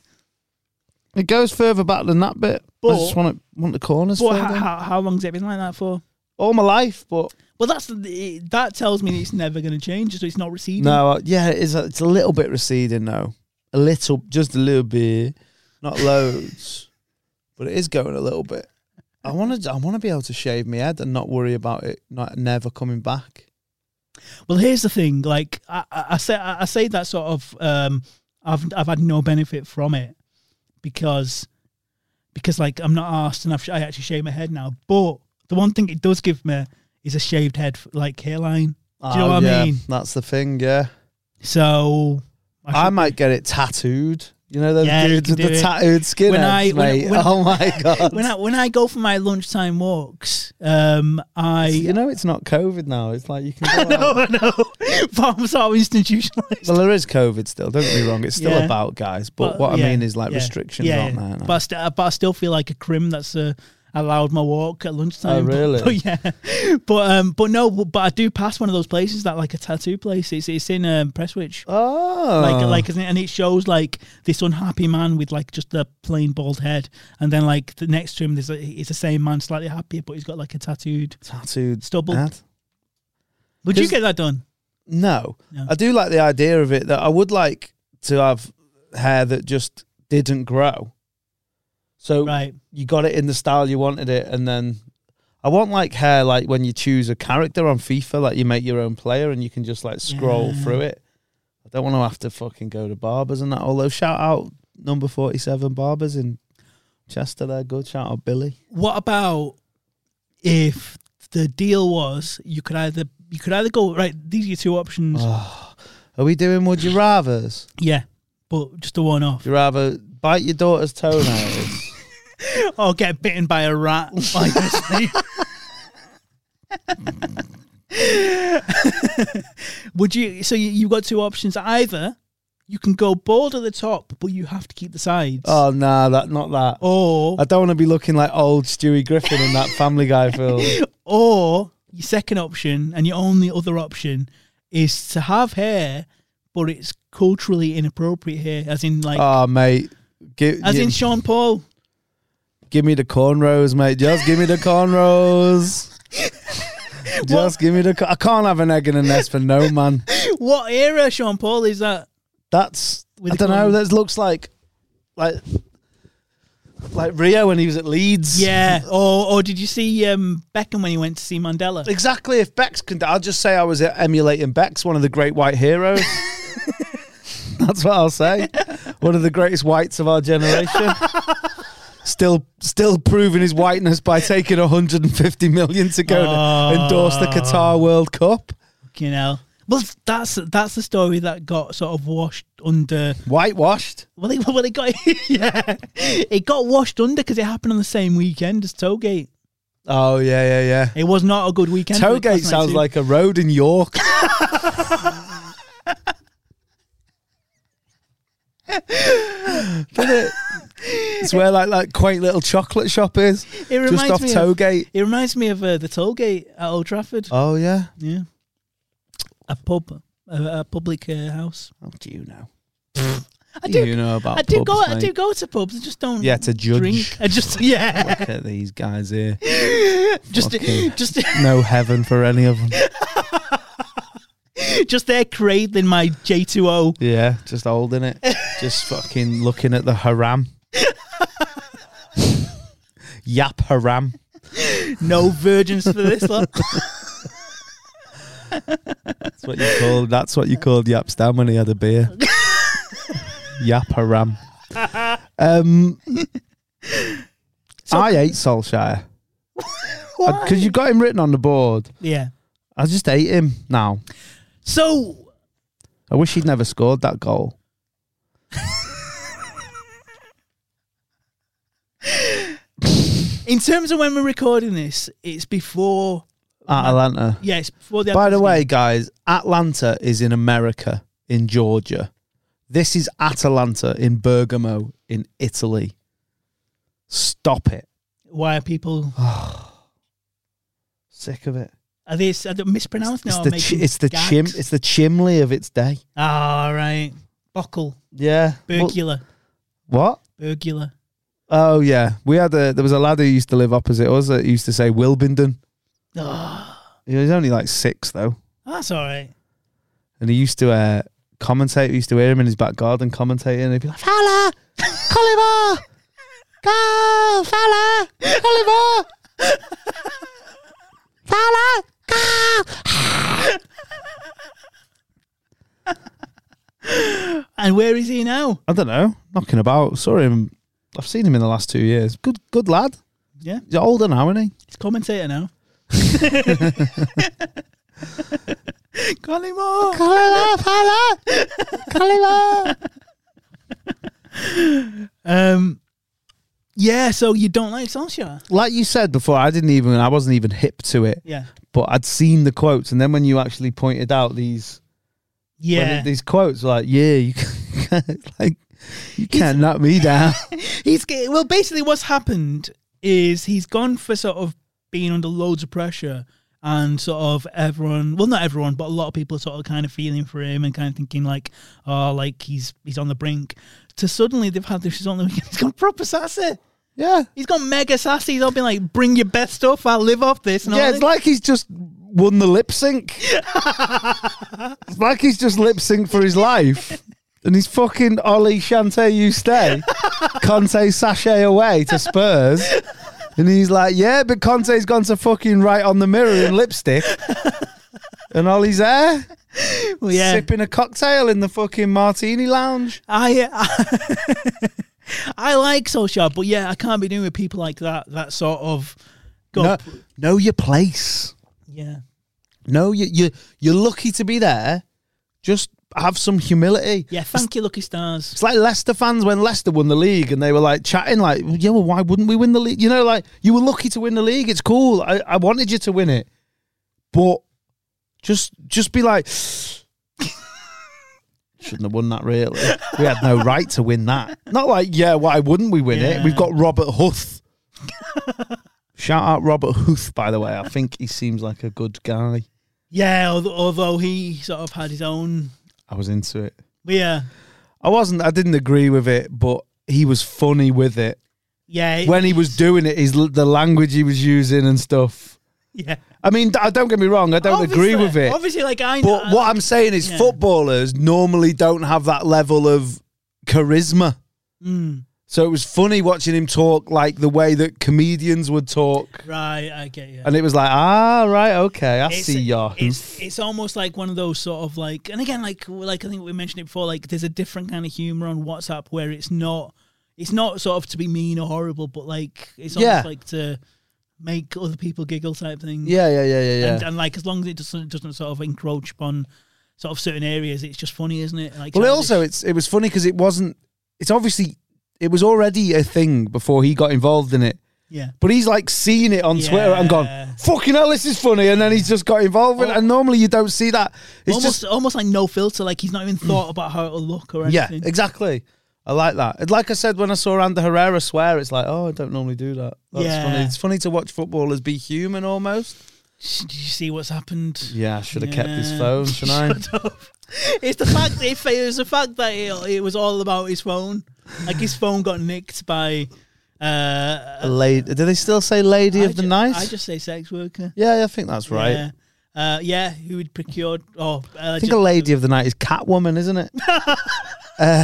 It goes further back than that bit. But- I just want it, want the corners But filled how, in. how, how long's it been like that for? All my life, but Well, that's the- that tells me that it's never going to change, so it's not receding. no, uh, yeah, it's a, it's a little bit receding though. A little, just a little bit, not loads, but it is going a little bit. I want to, I want to be able to shave my head and not worry about it, not never coming back. Well, here's the thing. Like I, I, I say, I say that sort of. Um, I've I've had no benefit from it because because like I'm not asked, and I've, I actually shave my head now. But the one thing it does give me is a shaved head, like hairline. Do you know Oh, what yeah, I mean? That's the thing, yeah. So I, should- might get it tattooed. You know those Yeah, you dudes can with do the it. tattooed skinheads, When I- when- mate. when- oh my god! when I when I go for my lunchtime walks, um, I you know it's not COVID now. It's like you can. I Go know, out. I know, but I'm sort of institutionalized. Well, there is COVID still. Don't get me wrong. It's still Yeah. about guys. But, But, what yeah, I mean is like yeah, restrictions yeah, aren't yeah. there now. But I, st- but I still feel like a crim that's uh, allowed my walk at lunchtime. Oh, really? But, but yeah, but um, but no, but, but I do pass one of those places that like a tattoo place. It's it's in um, Prestwich. oh, Like, like, and it shows like this unhappy man with like just a plain bald head, and then like the next to him, there's a, it's the same man, slightly happier, but he's got like a tattooed tattooed stubble. head? Would you 'Cause- get that done? No. No. I do like the idea of it. That I would like to have hair that just didn't grow. So Right. you got it in the style you wanted it, and then I want like hair like when you choose a character on FIFA, like you make your own player and you can just like scroll Yeah. through it. I don't want to have to fucking go to barbers and that. Although shout out number forty-seven barbers in Chester, they're good. Shout out Billy. What about if the deal was you could either you could either go right? These are your two options. Oh, are we doing would you rathers? Yeah, but just a one off. Would you rather bite your daughter's toenails? Or get bitten by a rat. Like this. Would you? So you, you've got two options. Either you can go bald at the top, but you have to keep the sides. Oh nah, that not that. Or I don't want to be looking like old Stewie Griffin in that Family Guy film. or your second option and your only other option is to have hair, but it's culturally inappropriate hair, as in like Oh mate, give, as you- in Sean Paul. give me the cornrows, mate. Just give me the cornrows. Just give me the. co- I can't have an egg in a nest for no man. What era Sean Paul is that? That's With I the don't know. corn- That looks like like like Rio when he was at Leeds. Yeah. Or or did you see um, Beckham when he went to see Mandela? Exactly. If Bex can, I'll just say I was emulating Bex, one of the great white heroes. That's what I'll say. One of the greatest whites of our generation. Still, still proving his whiteness by taking one hundred fifty million to go Oh. to endorse the Qatar World Cup. You know. Well, that's that's the story that got sort of washed under. Whitewashed. Well, it, well, it got yeah, it got washed under because it happened on the same weekend as Toegate. Oh yeah, yeah, yeah. It was not a good weekend. for the Toegate Class sounds ninety-two. like a road in York. Doesn't it? It's where like like quaint little chocolate shop is. It reminds Just off me of, Toegate. It reminds me of uh, the Tollgate at Old Trafford. Oh yeah. Yeah, a pub, a, a public uh, house. What do you know? I do do. you know about I do pubs, go. I mate? do go to pubs. I just don't. Yeah, to judge. drink. I just yeah. Look at these guys here. just Fucking- just No heaven for any of them. just there cradling my J two O. Yeah, just holding it. Just fucking looking at the haram. Yap haram. No virgins for this lot. That's what you called. That's what you called Yap Stam when he had a beer. Yap haram. Um, I ate Solskjaer because you got him written on the board. Yeah. I just hate him now. So, I wish he'd never scored that goal. in terms of when we're recording this, it's before Atalanta. Yeah, it's before the. By the Atletico way, game. guys, Atlanta is in America, in Georgia. This is Atalanta in Bergamo, in Italy. Stop it. Why are people? Sick of it. Are they, are they mispronounced It's now? the chi- it's the chim it's the chimley of its day. Ah, right. Buckle. Yeah. Well, Burgula. what? Burgula. Oh yeah, we had a there was a lad who used to live opposite us that used to say Wilbindon. Oh, He was only like six though, that's all right. and he used to uh, commentate. We used to hear him in his back garden commentating, and he'd be like, "Fala, Coliver, go, Fala, Coliver, Fala, go." And where is he now? I don't know, knocking about. Saw him. I've seen him in the last two years. Good, good lad. Yeah, He's older now, isn't he? he's commentator now. Collymore. Coliver, Fala, Coliver. Um, yeah. So you don't like Solskjaer? Like you said before, I didn't even. I wasn't even hip to it. Yeah. But I'd seen the quotes, and then when you actually pointed out these, when Yeah. it- these quotes, like, yeah, you can't, like, you can't knock me down. He's ge- well, basically, what's happened is he's gone for sort of being under loads of pressure, and sort of everyone, well, not everyone, but a lot of people sort of kind of feeling for him and kind of thinking like, oh, like he's he's on the brink. To suddenly they've had this on the weekend. He's gone proper sassy. Yeah, He's gone mega sassy. He's all been like, bring your best stuff. I'll live off this. And all yeah. It's this. like he's just won the lip sync. It's like he's just lip synced for his life, and he's fucking Ollie Shante, you stay, Conte sachet away to Spurs. And he's like, yeah, but Conte's gone to fucking right on the mirror in lipstick. And Ollie's there, Well, yeah. sipping a cocktail in the fucking martini lounge. I, I I like Solskjaer, but yeah, I can't be doing with people like that. That sort of go. Know, know your place. Yeah. No, you, you, you're lucky to be there. Just have some humility. Yeah, thank you, lucky stars. It's like Leicester fans when Leicester won the league and they were like chatting like, yeah, well, why wouldn't we win the league? You know, like, you were lucky to win the league. It's cool. I, I wanted you to win it. But just just be like, shouldn't have won that, really. We had no right to win that. Not like, yeah, why wouldn't we win Yeah. it? We've got Robert Huth. Shout out Robert Huth, by the way. I think he seems like a good guy. Yeah, although, although he sort of had his own. I was into it. But yeah, I wasn't, I didn't agree with it, but he was funny with it. yeah. it- When he was doing it, his the language he was using and stuff. yeah. I mean, d- don't get me wrong, I don't agree Obviously- with it. Obviously, like I. But I, what I'm saying is yeah. footballers normally don't have that level of charisma. Mm, So it was funny watching him talk like the way that comedians would talk. right, I get you. And it was like, ah, right, okay, I It's- see ya. It's it's almost like one of those sort of like, and again, like like I think we mentioned it before. Like, there's a different kind of humor on WhatsApp where it's not it's not sort of to be mean or horrible, but like it's almost Yeah. like to make other people giggle type thing. Yeah, yeah, yeah, yeah, yeah. And, and like as long as it doesn't doesn't sort of encroach upon sort of certain areas, it's just funny, isn't it? Like well, it childish. also, it's it was funny because it wasn't, it's obviously, it was already a thing before he got involved in it. yeah. But he's like seen it on Twitter and gone, Yeah. fucking hell, this is funny. And then he's just got involved with it. Oh. And normally you don't see that. It's almost just, almost like no filter. Like he's not even thought about how it'll look or yeah, anything. exactly. I like that. And like I said, when I saw Ander Herrera swear, it's like, oh, I don't normally do that. That's Yeah. funny. It's funny to watch footballers be human almost. Did you see what's happened? Yeah, I should have kept his Yeah. phone, shouldn't I? Shut up. It's the fact that it, it was the fact that it, it was all about his phone. Like his phone got nicked by. Uh, A lady, do they still say lady I of the ju- night? I just say sex worker. yeah, I think that's right. Yeah. Uh, yeah, who had procured? Oh, I think a lady of the night is Catwoman, isn't it? uh,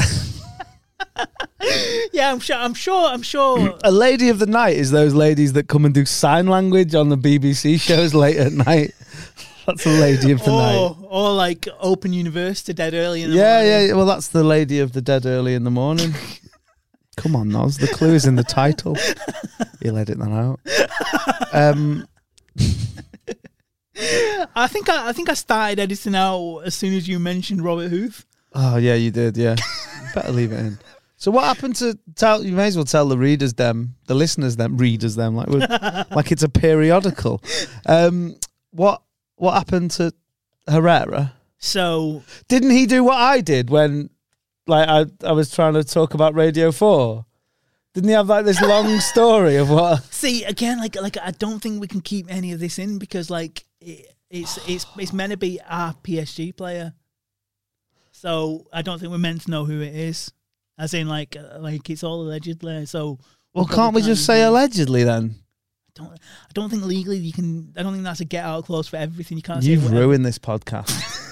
Yeah, I'm sure. I'm sure. I'm sure. a lady of the night is those ladies that come and do sign language on the B B C shows late at night. That's a lady of the night. or, or like Open University dead early in the Yeah, morning. yeah. Well, that's the lady of the dead early in the morning. Come on, Noz. The clue is in the title. You'll edit that out. Um, I think I, I think I started editing out as soon as you mentioned Robert Huth. Oh yeah, you did. Yeah, better leave it in. So what happened to tell? You may as well tell the readers them, the listeners them, readers them, like we're, like it's a periodical. Um, what what happened to Herrera? So Didn't he do what I did when, like, I I was trying to talk about Radio Four? Didn't he have like this long story of what? see again, like like I don't think we can keep any of this in because like it, it's it's it's meant to be our P S G player. So I don't think we're meant to know who it is. As in, like, uh, like it's all allegedly. So, Well, can't we just say allegedly then? I don't, I don't think legally you can. I don't think that's a get out clause for everything. You can't. say You've whatever. ruined this podcast.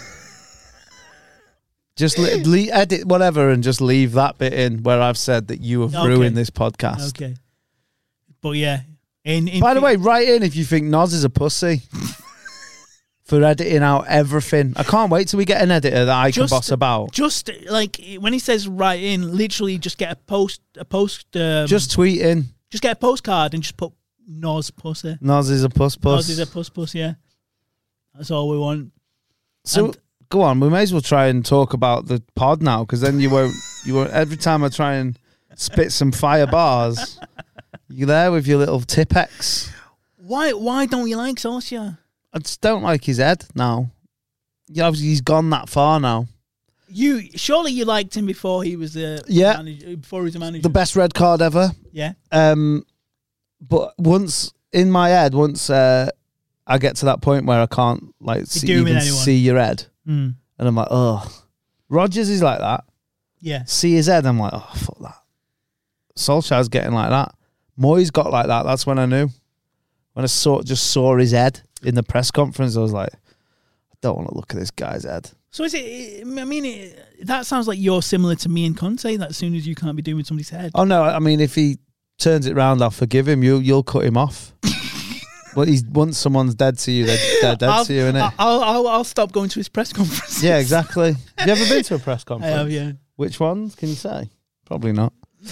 Just le- le- edit whatever and just leave that bit in where I've said that you have Okay. ruined this podcast. Okay, but yeah. In, in By the way, write in if you think Noz is a pussy for editing out everything. I can't wait till we get an editor that I can Just- boss about. just like when he says write in, literally just get a post, a post, um, Just tweet in. just get a postcard and just put Noz pussy. Noz is a puss puss. Noz is a puss puss. Yeah, that's all we want. So and- go on, we may as well try and talk about the pod now, because then you won't. You won't. Every time I try and spit some fire bars, you there with your little Tipex. Why? Why don't you like Solskjaer? I just don't like his head now. Yeah, obviously he's gone that far now. You surely you liked him before he was a Yeah. manager, before he was a manager. The best red card ever. Yeah. Um, but once in my head, once uh, I get to that point where I can't like see, doing even anyone. see your head, Mm. and I'm like, oh, Rodgers is like that. Yeah. See his head, I'm like, oh, fuck that. Solskjaer's getting like that. Moyes got like that. That's when I knew. When I saw just saw his head in the press conference, I was like, I don't want to look at this guy's head. So is it? I mean, it, that sounds like you're similar to me and Conte. That as soon as you can't be doing with somebody's head. Oh no, I mean, if he turns it round, I'll forgive him. You, you'll cut him off. Well, he's once someone's dead to you, they're, they're dead I'll, to you, innit? I'll, I'll I'll stop going to his press conferences. Yeah, exactly. Have you ever been to a press I conference? have, yeah. Which ones can you say? Probably not.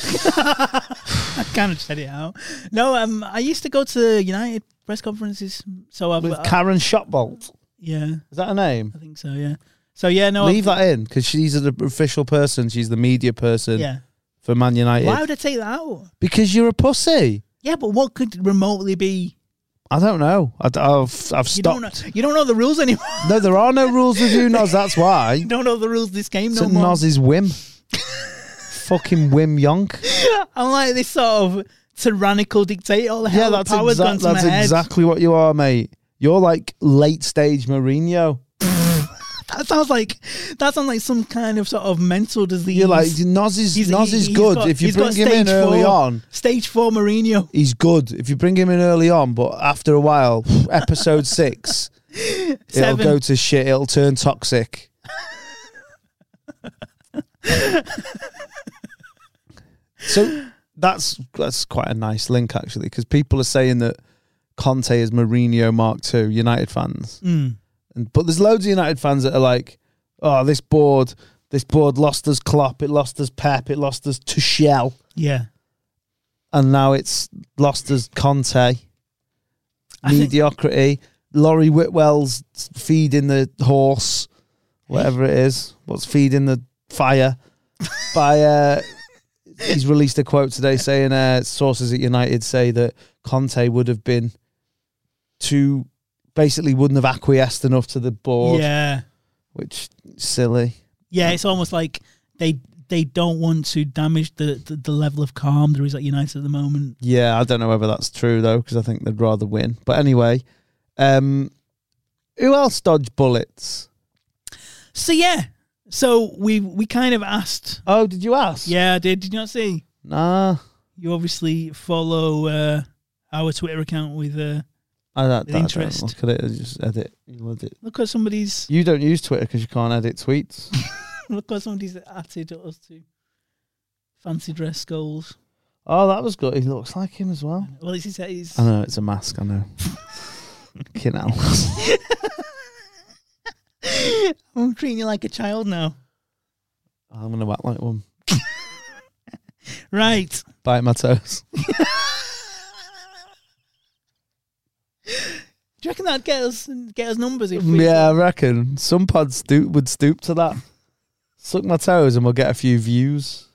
I kind of said it out. No, um, I used to go to United press conferences. So I've With uh, Karen Shotbolt. yeah, Is that her name? I think so. Yeah. So yeah, no. Leave I've- that in, because she's the official person. She's the media person Yeah. for Man United. Why would I take that out? Because you're a pussy. Yeah, but what could remotely be? I don't know. I, have I've You don't know. stopped. You don't know the rules anymore. No, there are no rules with you, Noz. That's why. You don't know the rules of this game It's no at more. Noz's whim. Fucking whim yonk. I'm like this sort of tyrannical dictator. All the Yeah, hell that's, power's exa- gone to that's my head. exactly what you are, mate. You're like late stage Mourinho. That sounds like that sounds like some kind of sort of mental disease. You're like, Noz is, He's- Noz he- is he's good. got- if you he's bring got him in stage early four. on, Stage four Mourinho. he's good. If you bring him in early on, but after a while, episode six, it'll Seven. go to shit. It'll turn toxic. So that's that's quite a nice link, actually, because people are saying that Conte is Mourinho Mark two, United fans. Mm. And, but there's loads of United fans that are like, oh, this board, this board lost us Klopp, it lost us Pep, it lost us Tuchel, Yeah. and now it's lost us Conte. I think- Mediocrity. Laurie Whitwell's feeding the horse, whatever it is. What's feeding the fire? By uh, he's released a quote today saying uh, sources at United say that Conte would have been too, basically wouldn't have acquiesced enough to the board, Yeah. which is silly. Yeah, it's almost like they they don't want to damage the, the, the level of calm there is at United at the moment. Yeah, I don't know whether that's true though, because I think they'd rather win. But anyway, um, who else dodged bullets? So yeah. So we we kind of asked. Oh, did you ask? Yeah, I did. Did you not see? Nah. You obviously follow uh, our Twitter account with uh, I don't, With I don't interest. look at it. I just edit. You edit. look at somebody's You don't use Twitter because you can't edit tweets. look at somebody's added us to fancy dress goals. Oh, that was good. He looks like him as well. Well, it's, it's, it's I know, it's a mask. I know. Fucking hell. I'm treating you like a child now. I'm going to act like one. Right. Bite my toes. Do you reckon that'd get us get us numbers? If we, Yeah, I reckon some pods stoop, would stoop to that. Suck my toes and we'll get a few views.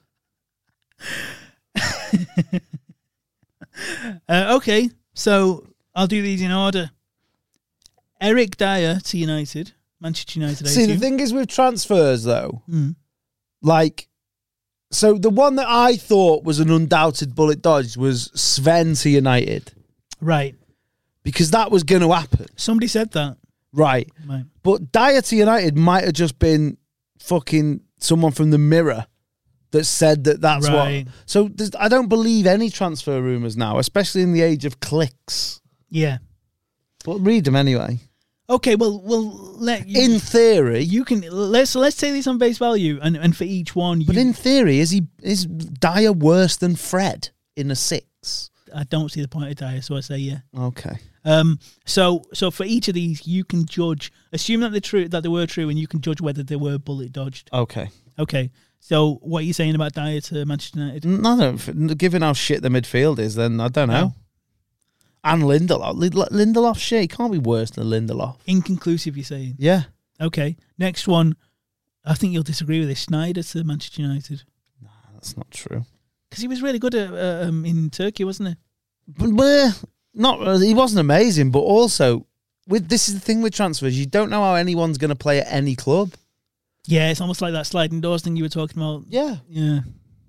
uh, okay, so I'll do these in order. Eric Dyer to United, Manchester United. See, the eighteen. thing is with transfers, though, Mm. like, so the one that I thought was an undoubted bullet dodge was Sven to United, Right. because that was going to happen. Somebody said that. Right. Right. But Dyer to United might have just been fucking someone from the Mirror that said that that's Right. what. So there's- I don't believe any transfer rumours now, especially in the age of clicks. Yeah. But read them anyway. Okay. Well, we'll let you. In theory, you can let's let's take these on base value, and, and for each one, you, but in theory, is he is Dyer worse than Fred in a six? I don't see the point of Dyer, so I say yeah. Okay. Um. So so for each of these, you can judge. Assume that they're true, that they were true, and you can judge whether they were bullet dodged. Okay. Okay. So what are you saying about Dyer to Manchester United? No, no. Given how shit the midfield is, then I don't know. No. And Lindelof. Lind- Lindelof shit. He can't be worse than Lindelof. Inconclusive, you're saying. Yeah. Okay. Next one. I think you'll disagree with this. Snyder to Manchester United, That's not true. because he was really good at, uh, um, in Turkey, wasn't he? But well, not really. He wasn't amazing, but also with this is the thing with transfers. You don't know how anyone's going to play at any club. Yeah, it's almost like that sliding doors thing you were talking about. Yeah. Yeah.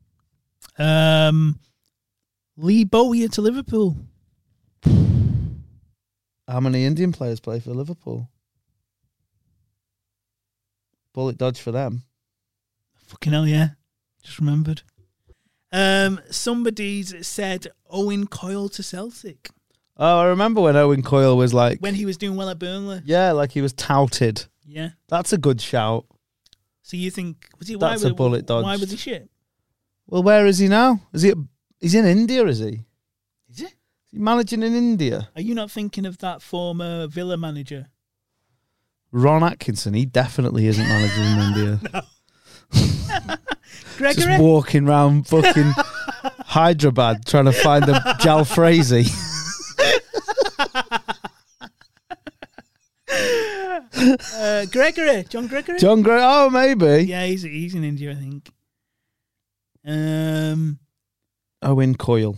Um, Lee Bowyer to Liverpool. How many Indian players play for Liverpool? Bullet dodge for them. Fucking hell, yeah. Just remembered. Um, somebody's said Owen Coyle to Celtic Oh, I remember when Owen Coyle was like, when he was doing well at Burnley. yeah, like he was touted. Yeah. That's a good shout. So you think was he? That's why a was, bullet dodge. Why was he shit? Well, where is he now? Is he? He's in India, is he? Is it? Is he managing in India? Are you not thinking of that former Villa manager? Ron Atkinson, he definitely isn't managing in India. Gregory? Just walking around fucking Hyderabad trying to find a Jalfrezi. uh, Gregory? John Gregory? John Gray. Oh, maybe. Yeah, he's he's in India, I think. Um, Owen Coyle.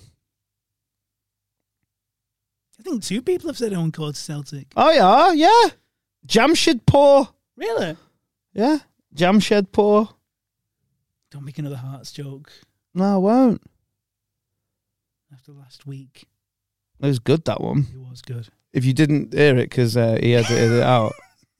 I think two people have said Owen Coyle to Celtic. Oh, yeah, yeah. Jamshedpur. Really? Yeah. Jamshedpur. Don't make another Hearts joke No, I won't. after last week. It was good, that one. It was good. If you didn't hear it because uh, he edited it out.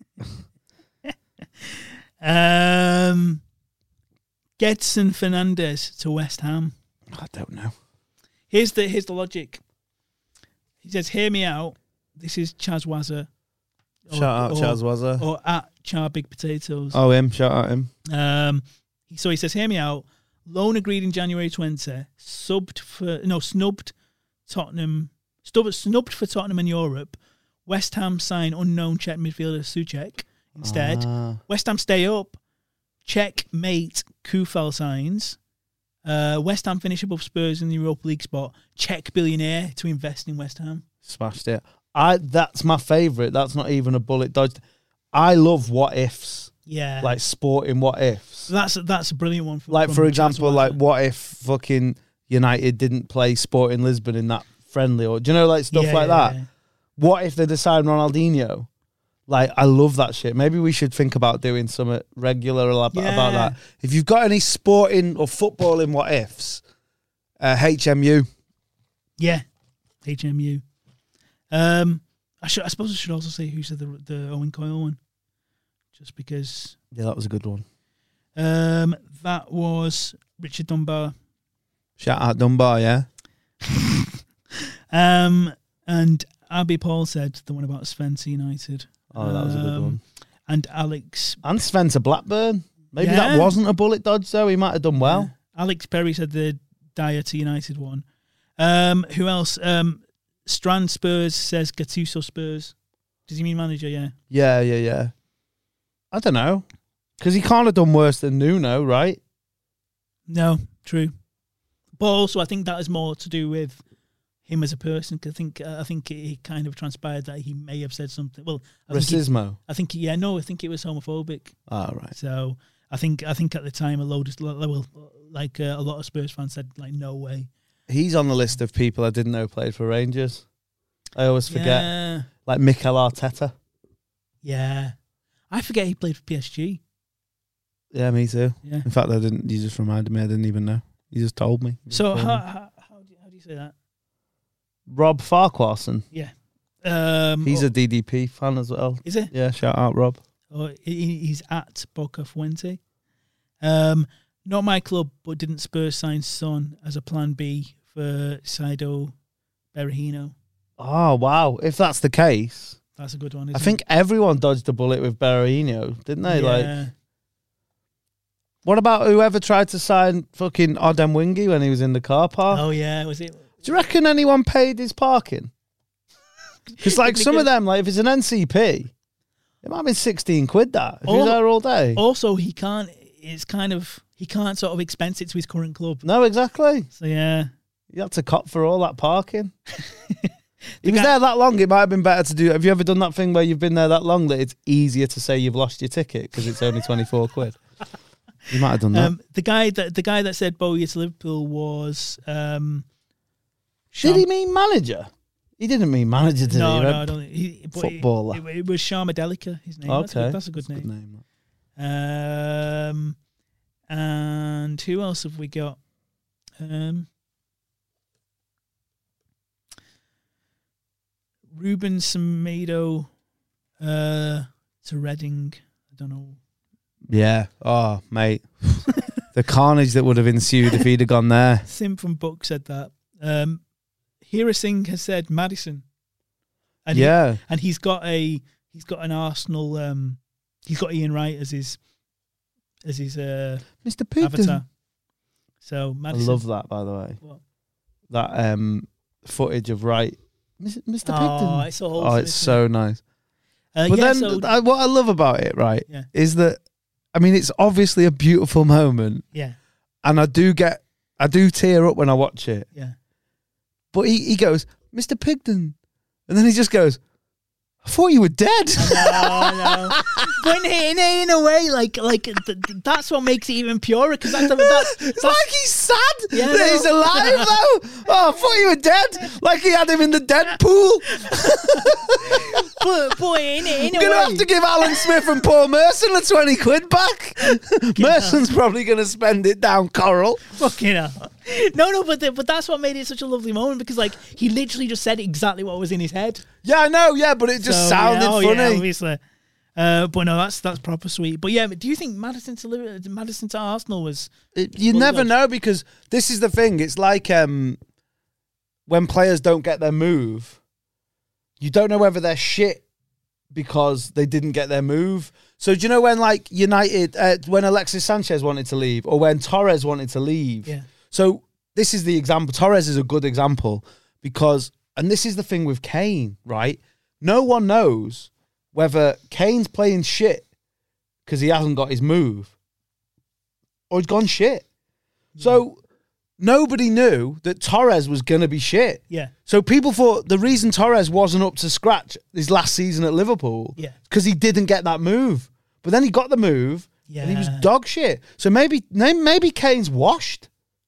Um, Gedson Fernandez to West Ham. I don't know. Here's the here's the logic. He says, "Hear me out. This is Chaz Wazza." Or- Shout out or- Chaz Wazza. Or at Char Big Potatoes. Oh, him. Shout out him. Um, he- so he says, "Hear me out. Loan agreed in January twentieth. Subbed for no snubbed Tottenham. Stubbed, snubbed for Tottenham in Europe. West Ham sign unknown Czech midfielder Suchek instead. Ah. West Ham stay up. Czech mate Kufal signs. Uh, West Ham finish above Spurs in the Europa League spot. Czech billionaire to invest in West Ham." Smashed it. I. That's my favourite. That's not even a bullet dodge. I love what ifs. Yeah, Like sporting what ifs. that's that's a brilliant one. For, Like, from for Chaz example, Wazza. like what if fucking United didn't play Sporting Lisbon in that friendly, or do you know, like stuff Yeah, like yeah, that? yeah. What if they decide Ronaldinho? Like, I love that shit. Maybe we should think about doing something regular about, Yeah. about that. If you've got any sporting or footballing what ifs, uh, H M U. Yeah, H M U. Um, I should. I suppose I should also say who said the the Owen Coyle one, just because. Yeah, that was a good one. Um, that was Richard Dunbar. Shout out Dunbar, yeah. Um, and Abby Paul said the one about Spencer United. Oh, that was a good Um, one. And Alex And Spencer Blackburn. Maybe Yeah. that wasn't a bullet dodge, though. He might have done well. Yeah. Alex Perry said the Dyer to United one. Um, who else? Um, Strand Spurs says Gattuso Spurs. Does he mean manager? Yeah. Yeah, yeah, yeah. I don't know. Because he can't have done worse than Nuno, right? No, true. But also, I think that is more to do with him as a person. 'Cause I think uh, I think it kind of transpired that he may have said something. Well, I think, he, Racismo. I think yeah, no, I think it was homophobic. Oh, right. So I think I think at the time a load of well, like uh, a lot of Spurs fans said like no way. He's on the list of people I didn't know played for Rangers. I always forget. Yeah, Like Mikel Arteta. yeah. I forget he played for P S G. Yeah, me too. Yeah. In fact, I didn't. You just reminded me. I didn't even know. You just told me. You So just how told me. how, how, do you, how do you say that? Rob Farquharson. Yeah. Um, He's oh, a D D P fan as well. is it? Yeah, shout out Rob. Oh, he, he's at Boca Fuente. Um, not my club, but didn't Spurs sign Son as a plan B for Saido Berahino? Oh wow! If that's the case, That's a good one. Isn't I think everyone dodged a bullet with Berahino, didn't they? it? Like, Yeah. what about whoever tried to sign fucking Odem Wingy when he was in the car park? Oh yeah, was it? Do you reckon anyone paid his parking? Because like some of them, like if it's an N C P, it might have been sixteen quid that if Oh. he's there all day. Also, he can't. It's kind of he can't sort of expense it to his current club. No, exactly. So yeah, You had to cop for all that parking. He was guy- there that long. It might have been better to do. Have you ever done that thing where you've been there that long that it's easier to say you've lost your ticket because it's only twenty four quid? You might have done that. um, the guy that the guy that said Bowyer to Liverpool was. Um, Did he mean manager? He didn't mean manager, did no, he? no, I don't think he, but Footballer. It, it, it was Sharma Delica, his name. That's, a Okay, good, that's a good That's name. that. Um, and who else have we got? Um, Ruben Semedo uh, to Reading. I don't know. Yeah. Oh, mate. The carnage that would have ensued if he'd have gone there. Sim from Book said that. Um, Hira Singh has said Madison. And he- Yeah. and he's got a he's got an Arsenal. Um, he's got Ian Wright as his as his uh, Mister Pigden. avatar. So I Madison. love that, by the way. What? That um, footage of Wright. Mister Oh, Pigden. it's so wholesome, Oh, it's isn't so nice. Uh, But yeah, then so, I, what I love about it, right, Yeah. is that, I mean, it's obviously a beautiful moment. yeah, And I do get, I do tear up when I watch it. yeah. But he, he goes, Mister Pigden. And then he just goes, I thought you were dead. No, no. But in, in, in a way, like, like th- th- that's what makes it even purer. Because that's, that's, It's that's like he's sad Yeah, that no. he's alive, though. Oh, I thought you were dead. Like he had him in the dead pool. but, but in, in a I'm going to way, have to give Alan Smith and Paul Merson the twenty quid back. Merson's probably going to spend it down Coral. fucking hell. No, no, but the, but that's what made it such a lovely moment because, like, he literally just said exactly what was in his head. Yeah, I know, yeah, but it just So, sounded yeah, oh, funny. Yeah, obviously. Uh, but no, that's that's proper sweet. But yeah, do you think Madison to Liverpool, Madison to Arsenal was? It- you Well, never good. know because this is the thing. It's like um, when players don't get their move, you don't know whether they're shit because they didn't get their move. So do you know when like United, uh, when Alexis Sanchez wanted to leave or when Torres wanted to leave? Yeah. So this is the example. Torres is a good example because, and this is the thing with Kane, right? No one knows whether Kane's playing shit because he hasn't got his move or he's gone shit. So nobody knew that Torres was going to be shit. Yeah, So people thought the reason Torres wasn't up to scratch his last season at Liverpool yeah, because he didn't get that move. But then he got the move yeah. and he was dog shit. So maybe maybe Kane's washed.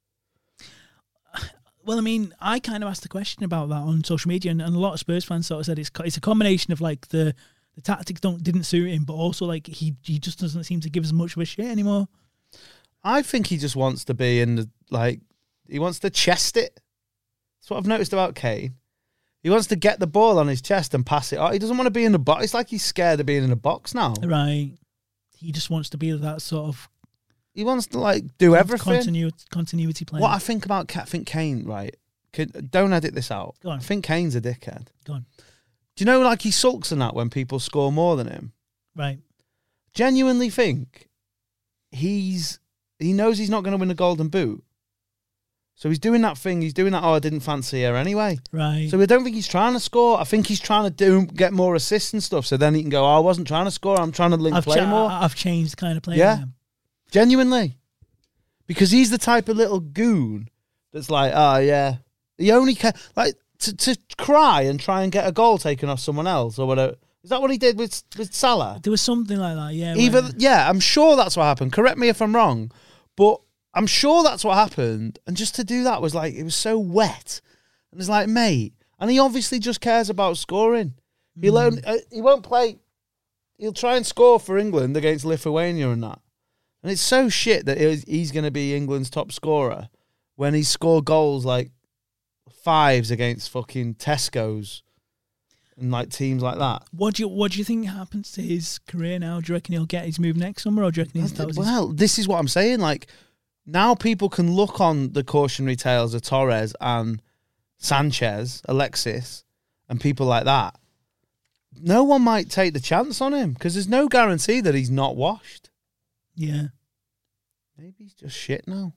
Well, I mean, I kind of asked the question about that on social media, and, and a lot of Spurs fans sort of said it's co- it's a combination of like the the tactics don't didn't suit him, but also like he he just doesn't seem to give as much of a shit anymore. I think he just wants to be in the, like, he wants to chest it. That's what I've noticed about Kane. He wants to get the ball on his chest and pass it out. He doesn't want to be in the box. It's like he's scared of being in a box now. Right? He just wants to be that sort of He wants to, like, do everything. continuity continuity player. What I think about, Ka- I think Kane, right, could, don't edit this out. Go on. I think Kane's a dickhead. Go on. Do you know, like, he sulks and that when people score more than him? Right? Genuinely think he's, he knows he's not going to win a golden boot. So he's doing that thing, he's doing that, oh, I didn't fancy her anyway. Right. So I don't think he's trying to score. I think he's trying to do get more assists and stuff. So then he can go, oh, I wasn't trying to score, I'm trying to link I've, play cha- more. I've changed the kind of player. Yeah. I am. Genuinely. Because he's the type of little goon that's like, oh, yeah. He only ca- like, to, to cry and try and get a goal taken off someone else or whatever. Is that what he did with with Salah? There was something like that, yeah. Even where- yeah, I'm sure that's what happened. Correct me if I'm wrong, but I'm sure that's what happened. And just to do that was like it was so wet, and it's like, mate, and he obviously just cares about scoring. He'll Mm. only, uh, he won't play. He'll try and score for England against Lithuania and that. And it's so shit that he's, he's going to be England's top scorer when he scored goals like fives against fucking Tesco's and like teams like that. What do you what do you think happens to his career now? Do you reckon he'll get his move next summer, or do you reckon he's, that was his- Well, this is what I'm saying. Like, now people can look on the cautionary tales of Torres and Sanchez, Alexis, and people like that. No one might take the chance on him because there's no guarantee that he's not washed. Yeah. Maybe he's just shit now.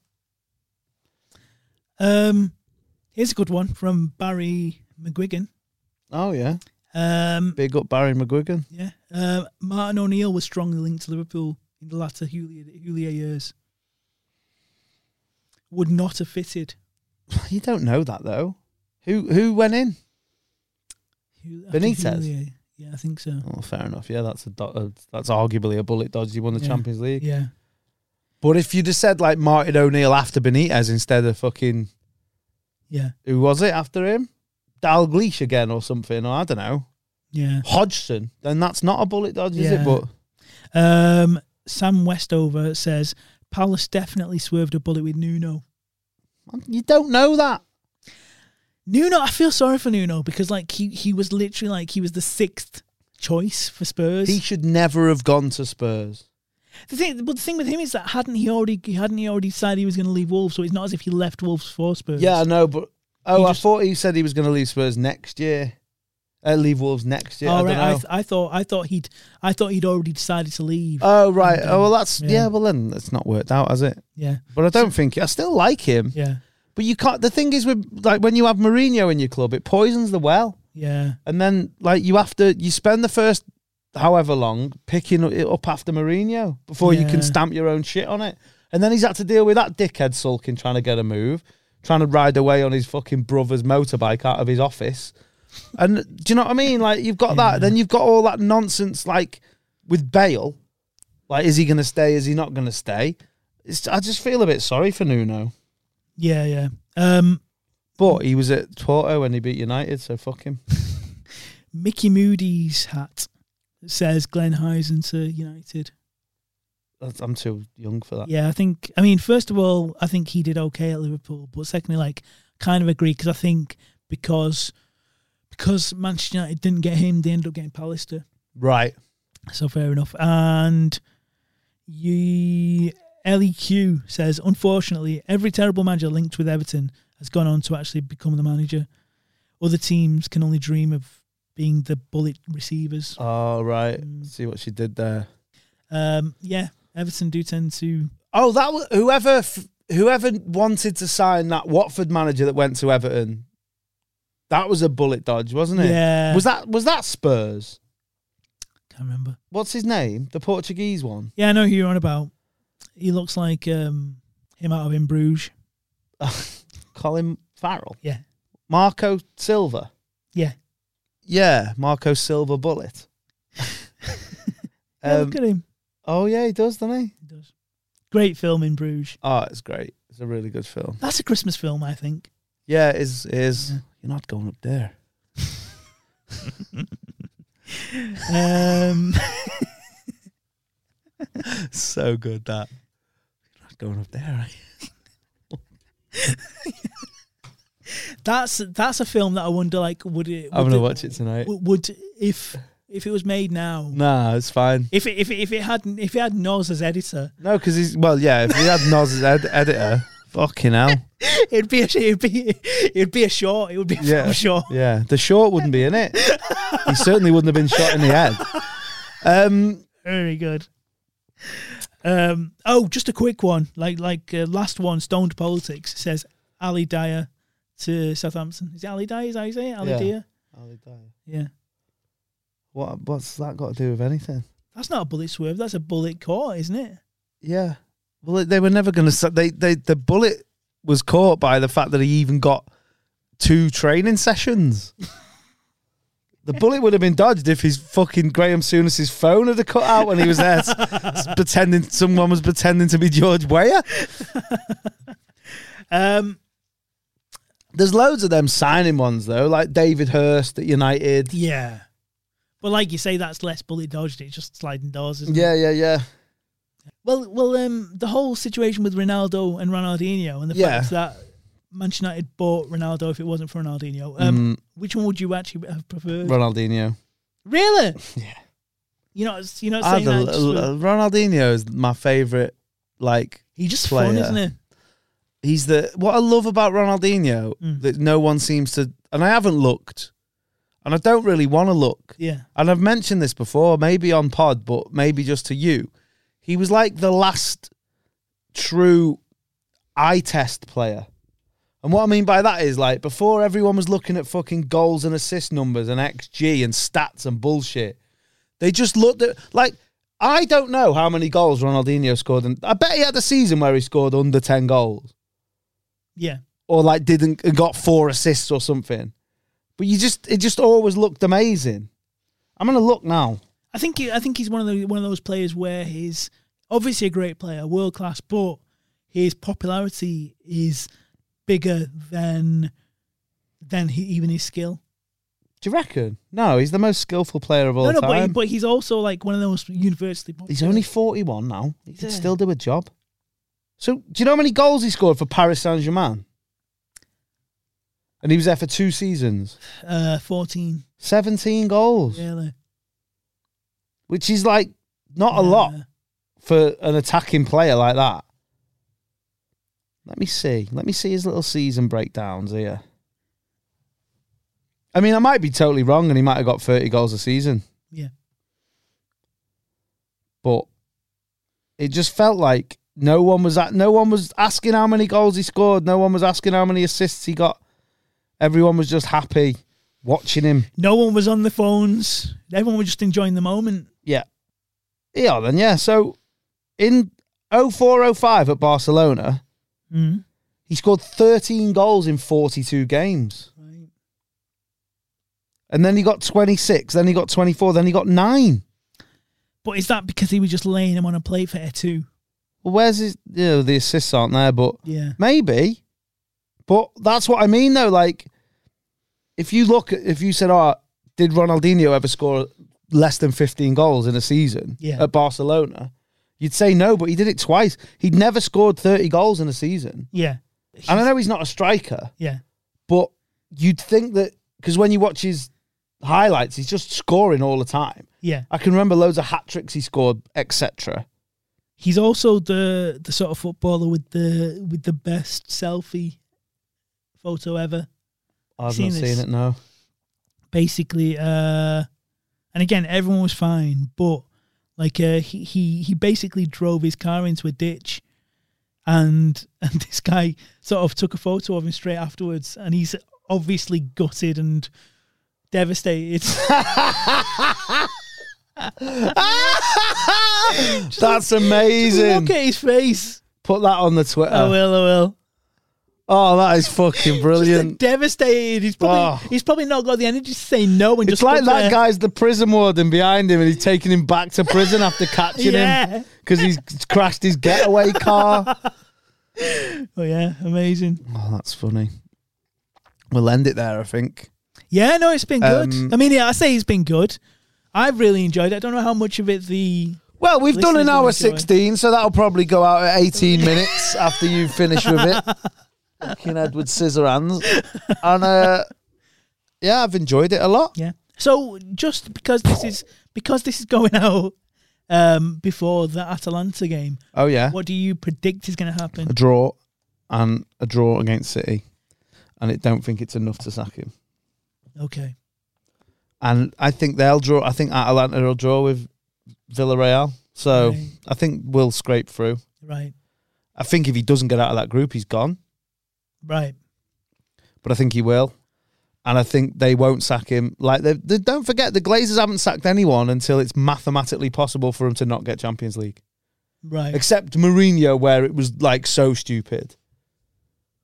Um, here's a good one from Barry McGuigan. Oh, yeah. Um, Big up Barry McGuigan. yeah. Uh, Martin O'Neill was strongly linked to Liverpool in the latter Julia, Julia years. Would not have fitted. You don't know that, though. Who who went in? Ju- after Benitez? Julia. Yeah, I think so. Oh, fair enough. Yeah, that's a do- uh, that's arguably a bullet dodge. He won the Yeah. Champions League. Yeah. But if you'd have said like Martin O'Neill after Benitez instead of fucking, Yeah. who was it after him? Dalglish again or something, or I don't know. Yeah. Hodgson, then that's not a bullet dodge, is Yeah. it? But Um, Sam Westover says Palace definitely swerved a bullet with Nuno. you don't know that. Nuno, I feel sorry for Nuno because like he, he was literally like he was the sixth choice for Spurs. He should never have gone to Spurs. The thing, but the thing with him is that hadn't he already hadn't he already decided he was going to leave Wolves? So it's not as if he left Wolves for Spurs. Yeah, I know, but oh, He I just- thought he said he was going to leave Spurs next year. Uh, leave Wolves next year. Oh I right, don't I, know. th- I thought I thought he'd I thought he'd already decided to leave. oh right. And, Oh well, um, that's yeah. yeah. Well then, it's not worked out, has it? yeah, But I don't think I still like him. yeah, But you can't. The thing is, with like when you have Mourinho in your club, it poisons the well. yeah, And then, like, you have to, you spend the first however long picking it up after Mourinho before you Yeah. can stamp your own shit on it. And then he's had to deal with that dickhead sulking, trying to get a move, trying to ride away on his fucking brother's motorbike out of his office. And do you know what I mean? Like, you've got Yeah. that. Then you've got all that nonsense, like, with Bale. Like, is he going to stay? Is he not going to stay? It's, I just feel a bit sorry for Nuno. yeah, yeah. Um, But he was at Porto when he beat United, so fuck him. Mickey Moody's hat says Glenn Heisen to United. That's- I'm too young for that. Yeah, I think. I mean, first of all, I think he did okay at Liverpool, but secondly, like, kind of agree because I think because because Manchester United didn't get him, they ended up getting Pallister. Right. So fair enough. And you, L E Q says, unfortunately, every terrible manager linked with Everton has gone on to actually become the manager. Other teams can only dream of being the bullet receivers. Oh, right. Mm. See what she did there. Um, yeah, Everton do tend to. Oh, that was whoever f- whoever wanted to sign that Watford manager that went to Everton. That was a bullet dodge, wasn't it? Yeah. Was that was that Spurs? Can't remember. What's his name? The Portuguese one. Yeah, I know who you're on about. He looks like um, him out of In Bruges. Colin Farrell. Yeah. Marco Silva. Yeah. Yeah, Marco Silva bullet. Yeah, Um, look at him. oh yeah, he does, doesn't he? He does. Great film In Bruges. Oh, it's great. It's a really good film. That's a Christmas film, I think. Yeah, it is. It is. Yeah. You're not going up there. Um, So good that. You're not going up there, right? that's that's a film that I wonder, like, would it? I'm would gonna it- watch it tonight. Would, would if if it was made now? Nah, it's fine. If it if it, if it had if it had Noz as editor, No, because he's well, yeah. If he had Noz as ed- editor, fucking hell. it'd be a it'd be it'd be a short. It would be a Yeah, film short. yeah. The short wouldn't be in it. He certainly wouldn't have been shot in the head. Um, Very good. Um. Oh, just a quick one. Like like uh, last one. Stoned Politics says Ali Dyer to Southampton. Is it Ali Dyer? Is that how you say it? Ali Yeah. Dyer. Ali Dyer. Yeah. What? What's that got to do with anything? That's not a bullet swerve. That's a bullet caught, isn't it? Yeah. Well, they were never going to. They they the bullet was caught by the fact that he even got two training sessions. The bullet would have been dodged if his fucking Graham Souness's phone had cut out when he was there pretending someone was pretending to be George Weah. Um, There's loads of them signing ones though, like David Hurst at United. yeah. But like you say, that's less bullet dodged. It's just sliding doors, isn't it? Yeah, yeah, yeah. Well, well, um, the whole situation with Ronaldo and Ronaldinho and the Yeah. fact that Manchester United bought Ronaldo if it wasn't for Ronaldinho. Um, Mm. Which one would you actually have preferred? Ronaldinho. Really? Yeah. You're not, you're not I saying had a- that just for- a- Ronaldinho is my favourite, like, he's just player. fun, isn't it? he's the, what I love about Ronaldinho, Mm. that no one seems to, and I haven't looked, and I don't really want to look, Yeah. and I've mentioned this before, maybe on pod, but maybe just to you. He was like the last true eye test player. And what I mean by that is, like, before everyone was looking at fucking goals and assist numbers and X G and stats and bullshit, they just looked at, like, I don't know how many goals Ronaldinho scored. And I bet he had a season where he scored under ten goals. Yeah. Or, like, didn't, got four assists or something. But you just, it just always looked amazing. I'm going to look now. I think he, I think he's one of the one of those players where he's obviously a great player, world class, but his popularity is bigger than than he, even his skill. Do you reckon? No, he's the most skillful player of all No, no, but, he, time. but he's also like one of the most universally popular. He's only forty-one now. He could Yeah. still do a job. So, do you know how many goals he scored for Paris Saint-Germain? And he was there for two seasons. uh, fourteen. seventeen goals. Really? Which is, like, not a Yeah. lot for an attacking player like that. Let me see. Let me see his little season breakdowns here. I mean, I might be totally wrong and he might have got thirty goals a season. Yeah. But it just felt like no one was at, no one was asking how many goals he scored. No one was asking how many assists he got. Everyone was just happy watching him. No one was on the phones. Everyone was just enjoying the moment. Yeah. Yeah, then, yeah. So in oh four oh five at Barcelona, Mm. he scored thirteen goals in forty-two games. Right. And then he got twenty-six, then he got twenty-four, then he got nine. But is that because he was just laying him on a plate for two? Well, where's his, you know, the assists aren't there, but Yeah. maybe. But that's what I mean, though. Like, if you look at, if you said, oh, did Ronaldinho ever score less than fifteen goals in a season Yeah. at Barcelona? You'd say no, but he did it twice. He'd never scored thirty goals in a season. Yeah. And I know he's not a striker, Yeah. but you'd think that, because when you watch his highlights, he's just scoring all the time. Yeah. I can remember loads of hat tricks he scored, et cetera. He's also the the sort of footballer with the with the best selfie photo ever. I've Seen not this? seen it, no. Basically, uh, and again, everyone was fine, but like uh, he he he basically drove his car into a ditch, and and this guy sort of took a photo of him straight afterwards, and he's obviously gutted and devastated. That's amazing. Look at his face. Put that on the Twitter. I will, I will. Oh, that is fucking brilliant. Devastated. He's probably Oh. he's probably not got the energy to say no and It's just like stood that there. guy's the prison warden behind him and he's taking him back to prison after catching Yeah. him because he's crashed his getaway car. Oh yeah, amazing. Oh, that's funny. We'll end it there, I think. Yeah, no, it's been good. Um, I mean, yeah, I say it's been good. I've really enjoyed it. I don't know how much of it the Well, we've done an Listeners will hour enjoy. sixteen, so that'll probably go out at eighteen minutes after you finish with it. Fucking Edward Scissorhands. And, uh, yeah, I've enjoyed it a lot. yeah. So just because this is because this is going out um, before the Atalanta game, Oh, yeah. what do you predict is going to happen? A draw and a draw against City. And I don't think it's enough to sack him. Okay. And I think they'll draw. I think Atalanta will draw with Villarreal. So Right. I think we'll scrape through. Right. I think if he doesn't get out of that group, he's gone. Right. But I think he will. And I think they won't sack him. Like they, they don't forget, the Glazers haven't sacked anyone until it's mathematically possible for them to not get Champions League. Right. Except Mourinho, where it was like so stupid.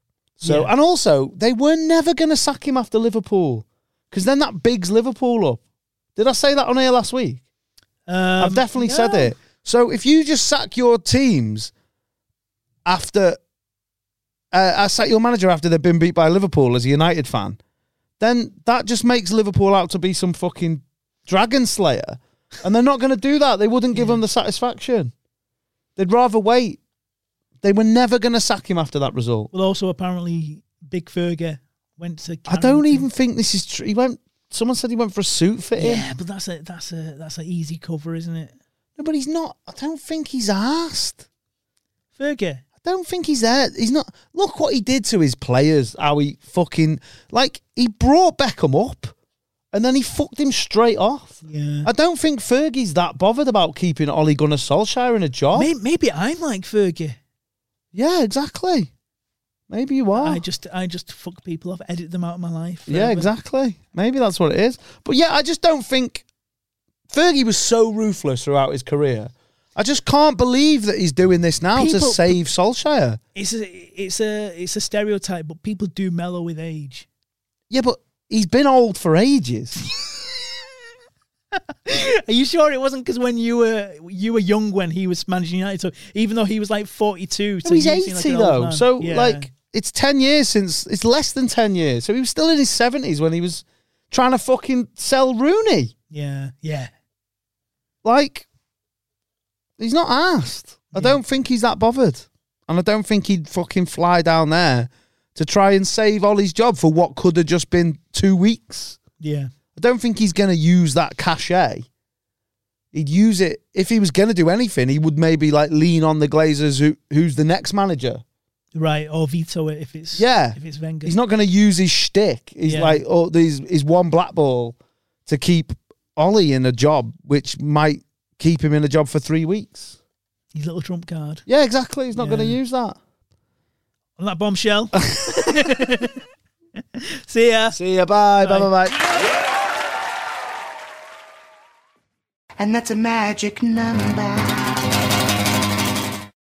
So, Yeah. and also, they were never going to sack him after Liverpool because then that bigs Liverpool up. Did I say that on here last week? Um, I've definitely yeah. said it. So if you just sack your teams after, uh, I sack your manager after they've been beat by Liverpool as a United fan, then that just makes Liverpool out to be some fucking dragon slayer. And they're not going to do that. They wouldn't give Yeah. him the satisfaction. They'd rather wait. They were never going to sack him after that result. Well, also apparently Big Fergie went to. I don't even think this is true. He went. Someone said he went for a suit fitting. Yeah, but that's a that's a that's an easy cover, isn't it? No, but he's not. I don't think he's asked. Fergie. I don't think he's there. He's not. Look what he did to his players. How he fucking like he brought Beckham up, and then he fucked him straight off. Yeah. I don't think Fergie's that bothered about keeping Ole Gunnar Solskjaer in a job. Maybe, maybe I'm like Fergie. Yeah, exactly. Maybe you are. I just I just fuck people off, edit them out of my life. Yeah, forever. exactly. Maybe that's what it is. But yeah, I just don't think Fergie was so ruthless throughout his career. I just can't believe that he's doing this now to People- save Solskjaer. It's a it's a it's a stereotype, but people do mellow with age. Yeah, but he's been old for ages. Are you sure it wasn't because when you were you were young when he was managing United? So even though he was like forty-two, No, so he's you seem like eighty an old though. man. So Yeah. like it's ten years since it's less than ten years. So he was still in his seventies when he was trying to fucking sell Rooney. yeah, yeah. Like he's not asked. I Yeah. don't think he's that bothered. And I don't think he'd fucking fly down there to try and save Ollie's job for what could have just been two weeks. Yeah. I don't think he's going to use that cachet. He'd use it if he was going to do anything. He would maybe like lean on the Glazers, who who's the next manager. Right, or veto it if it's Yeah, if it's Wenger. he's not going to use his shtick. He's Yeah. like, oh, there's his one black ball to keep Ollie in a job, which might keep him in a job for three weeks. His little trump card. Yeah, exactly. He's not Yeah. going to use that. On that bombshell. See ya. See ya. Bye. Bye. Bye. Bye. Bye. And that's a magic number.